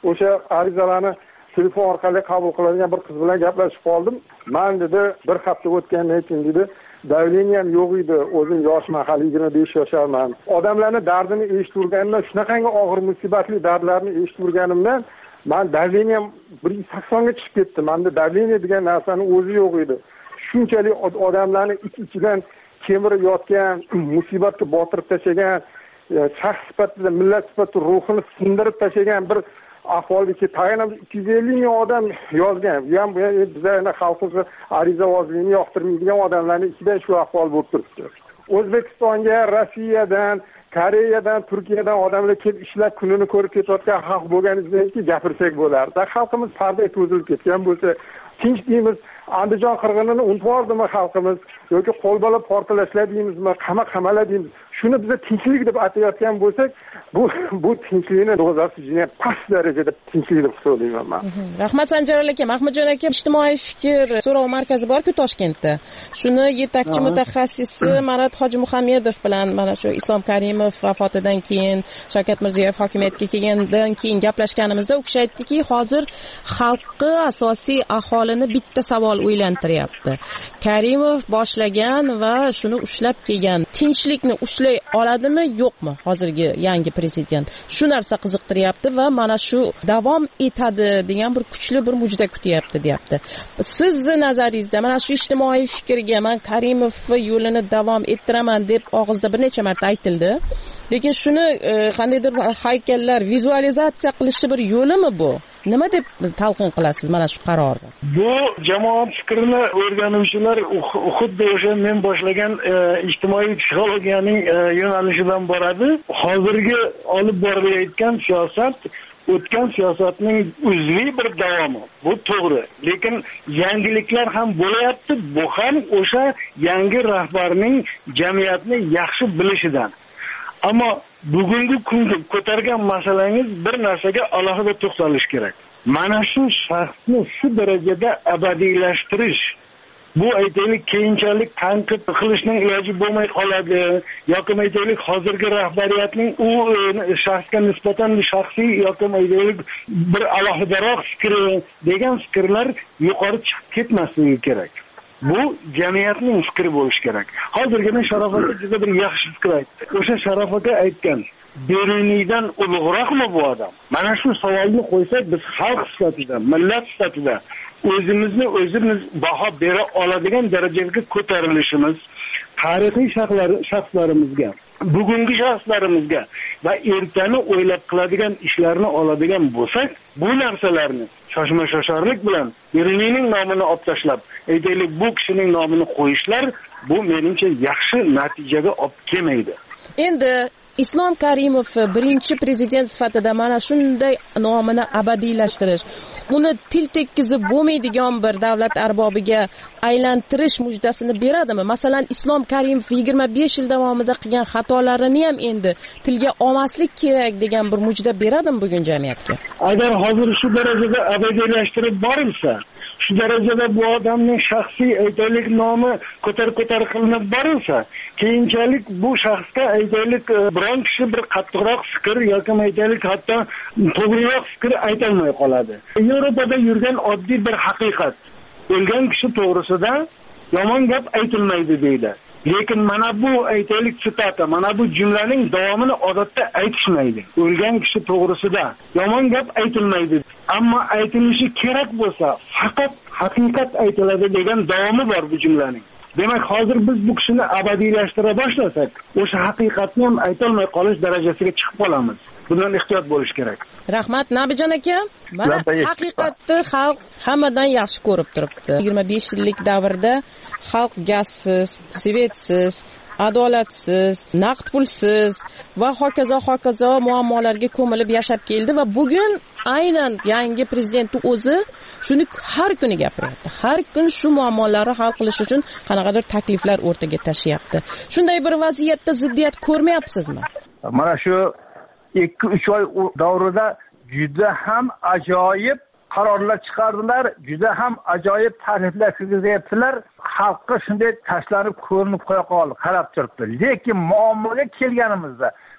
o'sha arizalarni telefon orqali qabul qiladigan bir qiz bilan gaplashib qoldim. Men dedi bir hafta o'tgandan keyin dedi davleniyam yo'q edi. O'zim yoshman, hali yigirma besh yosharman. Odamlarni dardini eshitib o'rganimdan, shunaqangi og'ir musibatli dardlarni eshitib o'rganimdan men davleniyam bir yuz saksonga chiqib ketdi. Menda davleniya degan narsani o'zi yo'q edi. Shunchalik odamlarni ich-ichidan kemirib yotgan, musibatga botirib tashlagan, shaxs sifatida, millat sifatida ruhini sindirib tashlagan bir ahvolga tayanib ikki yuz ellik ming odam yozgan. Bu ham bizning xalqimiz ariza yozishni yoqtirmaydigan odamlarning ichidan shu ahvol bo'lib turibdi. O'zbekistonga Rossiyadan, Koreyadan, Turkiyadan odamlar kelib ishlab kunini ko'rib ketayotgan xalq bo'lganingizdan keyin gapirsak bo'lardi. Xalqimiz parda to'zilib ketgan bo'lsa, tinch deymiz, Andijon qirg'inini unutib yubordimi xalqimiz yoki qo'lbola portlashlar deymizmi, qamoq-qamalar deymiz. Shuni biz tinchlik deb atayotgan bo'lsak, bu bu tinchlikni ro'zasi juda past darajada tinchlik deb hisoblayman men. Rahmat Sanjar aka, Mahmudjon aka, ijtimoiy fikr so'rov markazi bor-ku Toshkentda. Shuni yetakchi mutaxassisi Marat Hojimuhammedov bilan mana shu Islom Karimov vafotidan keyin Shavkat Mirziyoyev hokimiyatga kelgandan keyin gaplashganimizda u kishi aytdiki, hozir xalqni asosiy aholini bitta savol o'ylantiryapti. Karimov boshlagan va shuni ushlab kelgan tinchlikni ushlay oladimi, yo'qmi hozirgi yangi prezident? Shu narsa qiziqtiryapti va mana shu davom etadi degan bir kuchli bir mujda kutyapti, deyapti. Sizni nazaringizda mana shu ijtimoiy fikrga men Karimov yo'lini davom ettiraman deb og'izda bir necha marta aytildi. Lekin shuni qandaydir haykallar vizualizatsiya qilishi bir yo'limi bu? Nima deb talqin qilasiz mana shu qarorni? Bu jamoat fikrini o'rganuvchilar xuddi o'sha men boshlagan ijtimoiy psixologiyaning yo'nalishidan boradi. Hozirgi olib borilayotgan siyosat o'tgan siyosatning uzviy bir davomi. Bu to'g'ri. Lekin yangiliklar ham bo'layapti. Bu ham o'sha yangi rahbarning jamiyatni yaxshi bilishidan. Ammo bugungi kunga ko'targan masalangiz bir narsaga alohida to'xtalish kerak. Mana shu shaxsni shu darajada abadiylashtirish, bu aytaylik keyinchalik tanqid qilishning iloji bo'lmay qoladi yoki aytaylik hozirgi rahbariyatning u shaxsga nisbatan shaxsiy yoki aytaylik bir alohidaroq fikri degan fikrlar yuqori chiqib ketmasligi kerak. Bu jamiyatning fikri bo'lishi kerak. Hozirgina Sharof aka juda bir yaxshi fikr aytdi. O'sha Sharof aka aytgan, beruniydan ulug'roqmi bu odam? Mana shu savolni qo'ysak, biz xalq sifatida, millat sifatida o'zimizni o'zimiz baho bera oladigan darajaga ko'tarilishimiz, tarixiy shaxslarimizga, bugungi shaxslarimizga va ertani o'ylab qiladigan ishlarni oladigan bo'lsak, bu narsalarni shoshma shosharlik bilan beruniyning nomini olib tashlab, aytaylik bu kishining nomini qo'yishlar, bu menimcha yaxshi natijaga olib kelmaydi. Endi Islom Karimov birinchi prezident sifatida mana shunday nomini abadiylashtirish, uni til tekkizib bo'lmaydigan bir davlat arbobiga aylantirish mujdasini beradimi? Masalan, Islom Karimov yigirma besh yil davomida qilgan xatolarini ham endi tilga olmaslik kerak degan bir mujda beradimi bugun jamiyatga? Agar hozir shu darajada abadiylashtirib borilsa, shu darajada bu odamning shaxsiy aytaylik nomi ko'tar-ko'tar qilinib borilsa, keyinchalik bu shaxsga aytaylik biron kishi bir qattiqroq fikr yoki aytaylik hatto to'g'riroq fikr aytolmay qoladi. Yevropada yurgan oddiy bir haqiqat. O'lgan kishi to'g'risida yomon gap aytilmaydi deydi. Lekin mana bu aytaylik sitata, mana bu jumlaning davomini odatda aytishmaydi. O'lgan kishi to'g'risida yomon gap aytilmaydi. Ammo aytilishi kerak bo'lsa, faqat haqiqat aytiladi degan davomi bor bu jumlaning. Demak, hozir biz bu kishini abadiylashtira boshlasak, o'sha haqiqatni ham aytolmay qolish darajasiga chiqib qolamiz. Bundan ehtiyot bo'lish kerak. Rahmat Nabijon aka. Mana haqiqatni xalq hammadan yaxshi ko'rib turibdi. yigirma besh yillik davrda xalq gazsiz, svetsiz, adolatsiz, naqd pulsiz va hokazo hokazo muammolarga ko'milib yashab keldi va bugun aynan yangi prezidentning o'zi shuni har kuni gapiryapti. Har kun shu muammolarni hal qilish uchun qanaqadir takliflar o'rtaga tashlayapti. Shunday bir vaziyatda ziddiyat ko'rmayapsizmi? Mana shu ikki uch oy davrida juda ham ajoyib qarorlar chiqardilar, juda ham ajoyib takliflar kirgizayaptilar. Xalqqa shunday tashlanib ko'rinib qo'ya qoldi, qarab turibdi. Lekin muammoga kelganimizda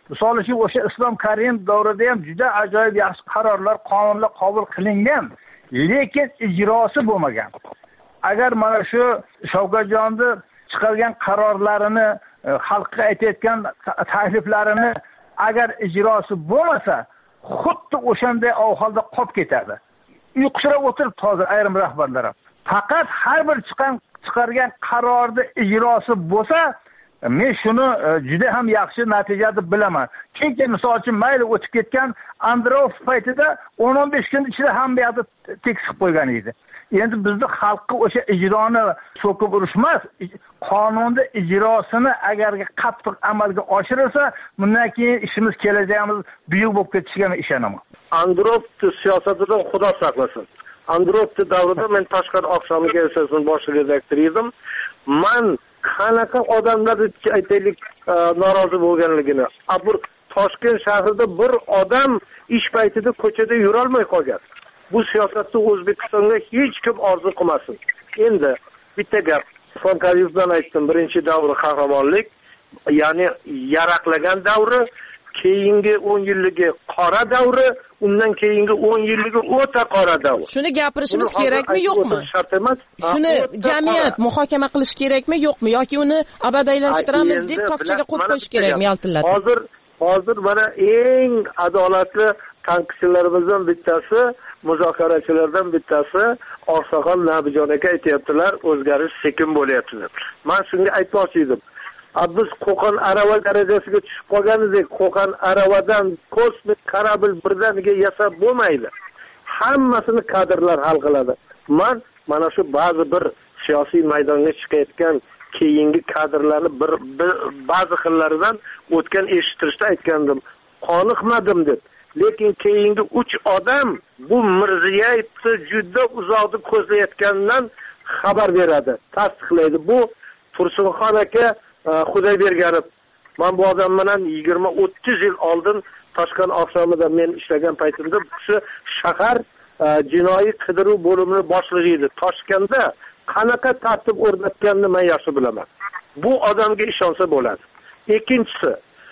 misol uchun o'sha Islom Karimov davrida ham juda ajoyib yaxshi qarorlar, qonunlar qabul qilingan, lekin ijrosi bo'lmagan. Agar mana shu Shavkatjonni chiqargan qarorlarini, xalqqa aytayotgan takliflarini agar ijrosi bo'lmasa, xuddi o'shanday ahvolda qolib ketadi. Uyqusirab o'tirib hozir ayrim rahbarlar faqat har bir chiqqan chiqargan qarorni ijrosi bo'lsa, men shuni juda ham yaxshi natija deb bilaman. Chunki misol uchun mayli o'tib ketgan Androv paytida o'n o'n besh kun ichida hamma yoqda tekshirib qo'ygan edi. Endi bizni xalqqa o'sha ijroni so'kib urishmas, qonunda ijrosini agar qattiq amalga oshirilsa, bundan keyin ishimiz, kelajagimiz buyuk bo'lib ketishiga men ishonaman. Androv siyosatidan xudo saqlasin. Androv davrida men Toshkent oqshomiga asosan bosh redaktor edim. Men qanaqa odamlar aytaylik norozi bo'lganligini, bir Toshkent shahrida bir odam ish paytida ko'chada yura olmay qolgan. Bu siyosatni O'zbekistonga hech kim orzu qilmasin. Endi bitta gap, Islom Karimovdan aytdim, birinchi davri qahramonlik, ya'ni yaraqlagan davri, keyingi o'n yilligi qora davri, undan keyingi o'n yilligi o'ta qora davr. Shuni gapirishimiz kerakmi, yo'qmi? Shart emas. Shuni jamiyat muhokama qilish kerakmi, yo'qmi, yoki uni abadaylashtiramiz deb tokchaga qo'yib qo'yish kerakmi, yaltillatib? Hozir hozir mana eng adolatli tanqidchilarimizdan bittasi, muzokarachilardan bittasi Oqsoqol Nabijon aka aytayaptilar, o'zgarish sekin bo'lyapti deb. Men shunga aytmoqchi edim. Biz Qo'qon arava darajasiga tushib qolganidek, Qo'qon aravadan kosmik kорабль birdaniga yasab bo'lmaydi. Hammasini kadrlar hal qiladi. Men mana shu ba'zi bir siyosiy maydonga chiqayotgan keyingi kadrlarni bir, bir ba'zi xillaridan o'tgan eshittirishda aytgandim. Qoniqmadim deb. Lekin keyingi uch odam bu Mirziyevni juda uzoqda ko'zlayotganidan xabar beradi, tasdiqlaydi. Bu Tursunxon aka Xudoyberganov. Men bu odam bilan yigirma o'ttiz yil oldin Toshkent oqshomida men ishlagan paytimda shu shahar jinoiy qidiruv bo'limini boshlig'i edi. Toshkentda qanaqa tartib o'rnatganini men yaxshi bilaman. Bu odamga ishonsa bo'ladi. Ikkinchisi,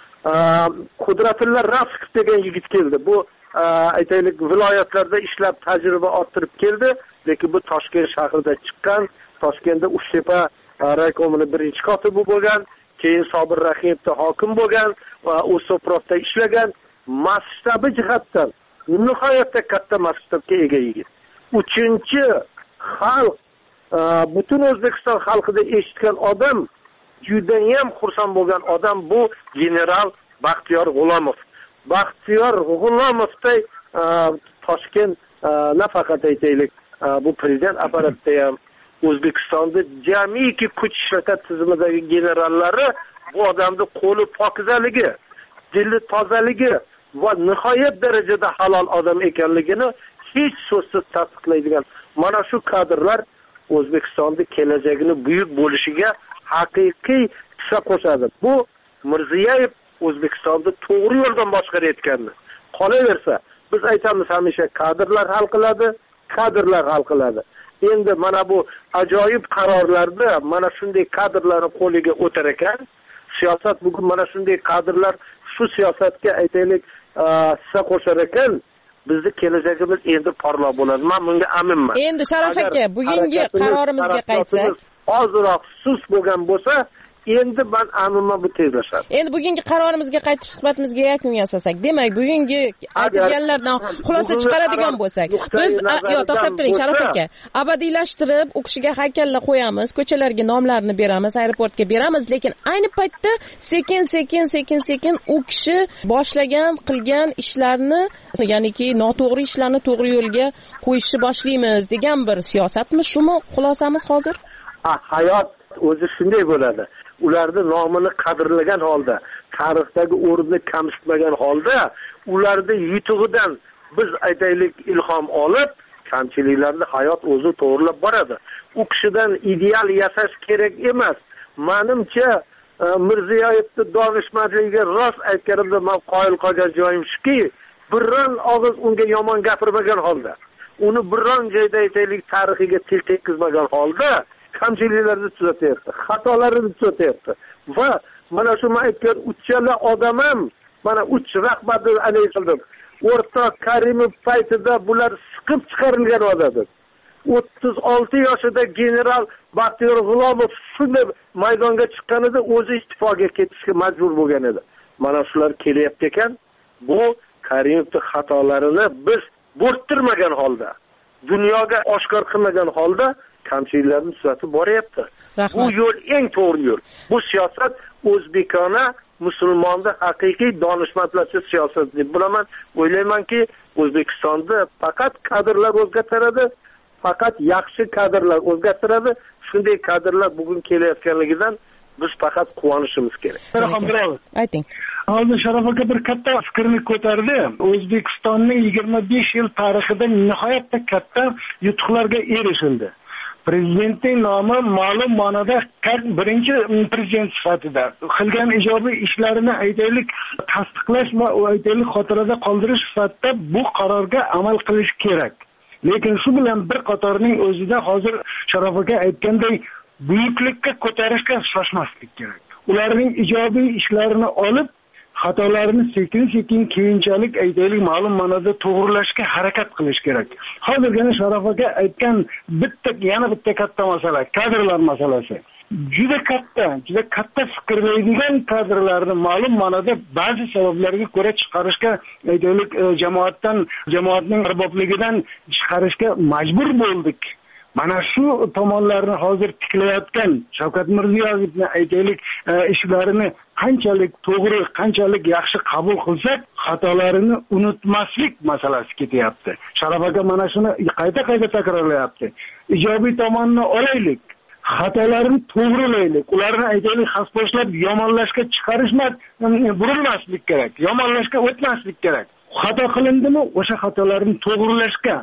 Qudratulla Rafikov degan yigit keldi. Bu aytaylik viloyatlarda ishlab tajriba orttirib keldi, lekin bu Toshkent shahrida chiqqan, Toshkentda Uchtepa raykomining birinchi kotibi bo'lgan, keyin Sobir Rahimovda hokim bo'lgan va O'soprovda ishlagan, masshtabi jihatdan nihoyatda katta masshtabga ega yigit. Uchinchi xalq, butun O'zbekiston xalqida eshitgan odam, juda ham xursand bo'lgan odam bu general Baxtiyor G'ulomov. Baxtiyor G'ulomovday Toshkent nafaqat aytaylik, bu prezident apparatida ham O'zbekistonda jamiki kuch ishlatgan tizimidagi generallari bu odamning qo'li pokizaligi, dili tozaligi va nihoyat darajada halol odam ekanligini hech so'zsiz tasdiqlaydigan mana shu kadrlar O'zbekistonning kelajagini buyuk bo'lishiga haqiqiy hissa qo'shadi. Bu Mirziyoyev O'zbekistonni to'g'ri yo'ldan boshqarayotganini. Qolaversa, biz aytamiz hamisha kadrlar hal qiladi, kadrlar hal qiladi. Endi mana bu ajoyib qarorlarda mana shunday kadrlarni qo'liga o'tar ekan, siyosat bugun mana shunday kadrlar shu siyosatga aytaylik hissa qo'shar ekan, bizni kelajagimiz endi porloq bo'ladi. Men bunga aminman. Endi Sharaf aka, bugungi qarorimizga qaytsak, ozroq sus bo'lgan bo'lsa, endi men aminman bu tezlashadi. Endi bugungi qarorimizga qaytib suhbatimizga yakun yasasak, demak, bugungi aytilganlardan xulosa chiqaradigan bo'lsak, biz yo to'xtab turing Sharaf aka, abadiylashtirib u kishiga haykallar qo'yamiz, ko'chalarga nomlarini beramiz, aeroportga beramiz, lekin ayni paytda sekin sekin sekin sekin u kishi boshlagan, qilgan ishlarni, ya'niki noto'g'ri ishlarni to'g'ri yo'lga qo'yishni boshlaymiz degan bir siyosatmi? Shumi xulosamiz hozir? Hayot o'zi shunday bo'ladi. Ularning nomini qadrlagan holda, tarixdagi o'rnini kamsitmagan holda, ularning yutug'idan biz aytaylik ilhom olib, kamchiliklarni hayot o'zi to'g'rilab boradi. U kishidan ideal yasash kerak emas. Menimcha Mirziyoyevning donishmandligiga rost aytganimda men qoyil qolgan joyim shuki, biron og'iz unga yomon gapirmagan holda, uni biron joyda aytaylik tarixiga til tekkizmagan holda kamchiliklarni tuzatyapti, xatolarini tuzatyapti va mana shu men aytgan uchala odam ham mana uch rahmatni anay qildim. O'rtoq Karimov paytida bular siqib chiqarilgan odamdir. o'ttiz olti yoshida general Baxtiyor G'ulomov shunday maydonga chiqqanida o'zi ittifoqga ketishga majbur bo'lgan edi. Mana shular kelyapti ekan, bu Karimovning xatolarini biz bo'rttirmagan holda, dunyoga oshkor qilmagan holda kamchiliklarni tuzatib boryapti. Bu yo'l eng to'g'ri yo'l. Bu siyosat o'zbekona musulmonda haqiqiy donishmandlarcha siyosat deb bilaman. O'ylaymanki, O'zbekistonda faqat kadrlar o'zgartiradi, faqat yaxshi kadrlar o'zgartiradi. Shunday kadrlar bugun kelayotganligidan biz faqat quvonishimiz kerak. Ayting. Hozir Sharof aka bir katta fikrni ko'tardi. O'zbekistonning yigirma besh yil tarixida nihoyatda katta yutuqlarga erishildi. Prezidentning nomi ma'lum ma'noda birinchi prezident sifatida qilgan ijobiy ishlarini aytaylik tasdiqlash va aytaylik xotirada qoldirish sifatida bu qarorga amal qilish kerak. Lekin shu bilan bir qatorning o'zida hozir Sharof aka aytganday buyuklikka ko'tarishga shoshmaslik kerak. Ularning ijobiy ishlarini olib, xatolarini sekin-sekin keyinchalik aytaylik ma'lum ma'noda to'g'rilashga harakat qilish kerak. Hozirgina Sharof aka aytgan bitta yana bitta katta masala, kadrlar masalasi. Juda katta, juda katta fikrlaydigan kadrlarni ma'lum ma'noda ba'zi sabablarga ko'ra chiqarishga aytaylik jamoatdan, jamoatning arbobligidan chiqarishga majbur bo'ldik. Mana shu tomonlarni hozir tiklayotgan Shavkat Mirziyoyevning aytaylik ishlarini qanchalik to'g'ri, qanchalik yaxshi qabul qilsak, xatolarini unutmaslik masalasi ketyapti. Sharof aka mana shuni qayta-qayta takrorlayapti. Ijobiy tomonni olaylik, xatolarni to'g'rilaylik. Ularni aytaylik xaspo'shlab yomonlashga chiqarishmas, burilmaslik kerak. Yomonlashga o'tmaslik kerak. Xato qilindimi, o'sha xatolarni to'g'rilashga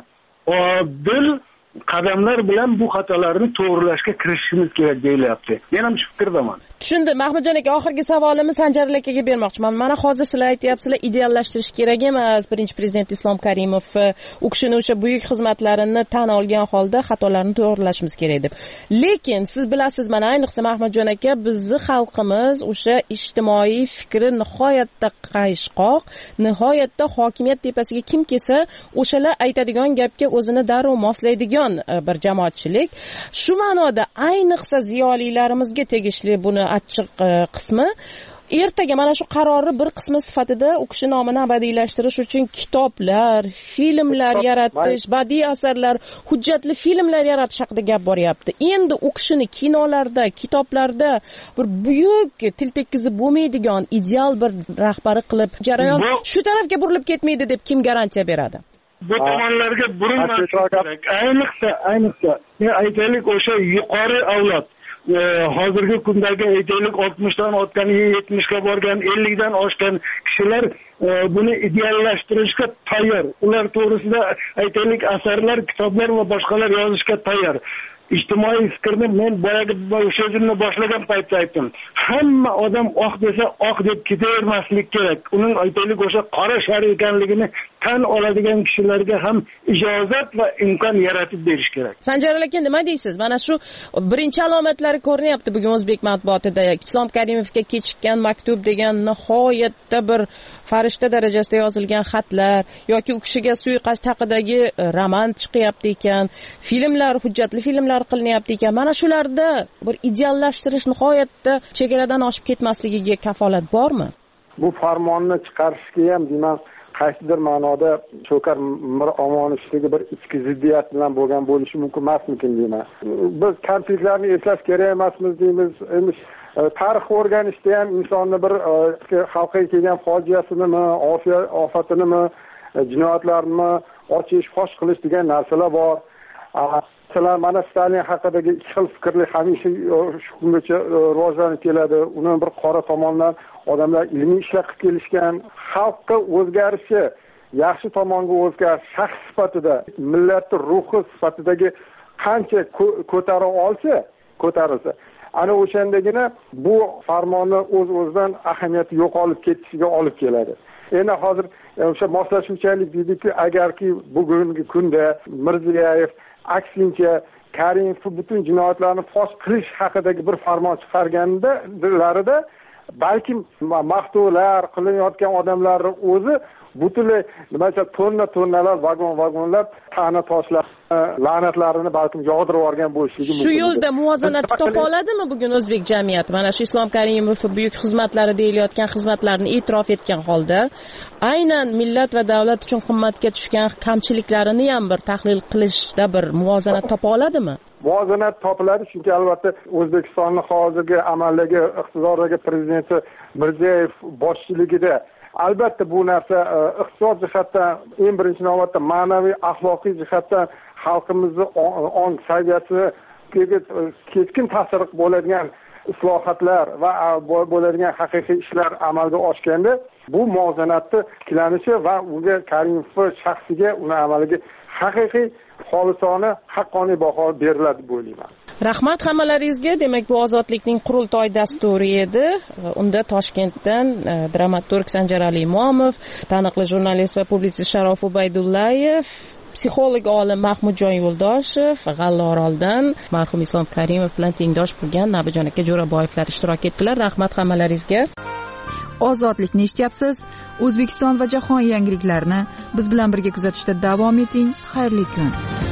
odil qadamlar bilan bu xatolarni to'g'rilashga kirishishimiz kerak deyilyapti. Men ham shu fikrdaman. Tushundim. Mahmudjon aka, oxirgi savolimni Sanjar akaga bermoqchiman. Mana hozir sizlar aytyapsizlar, ideallashtirish kerak emas. Birinchi prezident Islom Karimov u kishining o'sha buyuk xizmatlarini tan olgan holda xatolarni to'g'rilashimiz kerak deb. Lekin siz bilasiz, mana ayniqsa Mahmudjon aka, bizning xalqimiz o'sha ijtimoiy fikri nihoyatda qayishqoq, nihoyatda hokimiyat tepasiga kim kelsa, o'shalar aytadigan gapga o'zini darrov moslaydigan bir jamoatchilik. Shu ma'noda ayniqsa ziyolilarimizga tegishli buni achchiq qismi ertaga mana shu qarorni bir qismi sifatida u kishi nomini abadiylashtirish uchun kitoblar, filmlar yaratish, badiiy asarlar, hujjatli filmlar yaratish haqida gap boryapti. Endi u kishini kinolarda, kitoblarda bir buyuk til tekkizib bo'lmaydigan ideal bir rahbari qilib jarayon shu tarafga burilib ketmaydi deb kim garantiya beradi? Bu tomonlarga burilmaslik kerak. Ayniqsa, ayniqsa, aytaylik o'sha yuqori avlod, hozirgi kundagi aytaylik oltmishdan o'tgan, yetmishga borgan, ellikdan oshgan kishilar buni ideallashtirishga tayyor. Ular to'g'risida aytaylik asarlar, kitoblar va boshqalar yozishga tayyor. Ijtimoiy fikrni men boyagi o'sha o'zimni boshlagan paytda aytdim. Hamma odam oq desa oq deb ketavermaslik kerak. Uning aytaylik o'sha qora shar ekanligini tan oladigan kishilarga ham ijozat va imkon yaratib berish kerak. Sanjar aka, nima deysiz? Mana shu birinchi alomatlari ko'rinyapti bugun o'zbek matbuotida. Islom Karimovga kechikkan maktub degan nihoyatda bir farishta darajasida yozilgan xatlar yoki u kishiga suiqasd haqidagi roman chiqyapti ekan, filmlar, hujjatli filmlar qilinyapti ekan. Mana shularda bir ideallashtirish nihoyatda chegaradan oshib ketmasligiga kafolat bormi? Bu farmonni chiqarishga ham deyman, qaysidir ma'noda Cho'kar Mir Omonovdagi bir ichki ziddiyat bilan bo'lgan bo'lishi mumkin emasmikin deyman. Biz kamchiliklarni eslash kerak emasmiz deymiz. Endi tarix o'rganishda ham insonni bir xalqqa kelgan fojiasinimi, ofatinimi, jinoyatlarni ochish, fosh qilish degan narsalar bor. Masalan, mana Stalin haqidagi ikki xil fikrli hamisha shu kungacha rivojlanib keladi. Uni bir qora tomondan odamlar ilmiy ishlar qilib kelishgan. Xalqqa o'zgarishi, yaxshi tomonga o'zgarish shaxs sifatida, millatning ruhi sifatidagi qancha ko'tara olsa, ko'tarilsa, ana o'shandagina bu farmonni o'z-o'zidan ahamiyati yo'qolib ketishiga olib keladi. Endi hozir o'sha moslashuvchanlik deydiki, agarki bugungi kunda Mirziyoyev aksincha Karimov butun jinoyatlarni fosh qilish haqidagi bir farmon chiqarganlarida balkim maqtovlar qilinayotgan odamlarning o'zi butunlay nima desam tonna tonnalar vagon vagonlab ta'na toshlar la'natlarini balkim yog'dirib yuborgan bo'lishligi mumkin. Shu yo'lda muvozanat topa oladimi bugun o'zbek jamiyati? Mana shu Islom Karimov buyuk xizmatlari deyilayotgan xizmatlarni e'tirof etgan holda aynan millat va davlat uchun qimmatga tushgan kamchiliklarini ham bir tahlil qilishda bir muvozanat topa oladimi? Muvozanat topiladi, chunki albatta O'zbekistonning hozirgi amaldagi iqtidordagi prezidenti Mirziyoyev boshchiligida albatta bu narsa iqtisod jihatdan eng birinchi navbatda ma'naviy axloqiy jihatdan xalqimizni ong saviyasiga keskin ta'sir bo'ladigan islohotlar va bo'ladigan haqiqiy ishlar amalga oshganda bu muvozanatni tiklanishi va unga Karimov shaxsiga uni amaliga haqiqiy xolisona haqqoniy baho beriladi deb o'ylayman. Rahmat hammalaringizga. Demak, bu ozodlikning qurultoy dasturi edi. Unda Toshkentdan dramaturg Sanjarali Imomov, taniqli jurnalist va publitsist Sharof Ubaydullayev, psixolog olim Mahmudjon Yo'ldoshev, G'allaoroldan marhum Islom Karimov bilan tengdosh bo'lgan Nabijon aka Jo'raboyevlar ishtirok etdilar. Rahmat hammalaringizga. Ozodlikni eshityapsiz. O'zbekiston va jahon yangiliklarini biz bilan birga kuzatishda davom eting. Xayrli kun.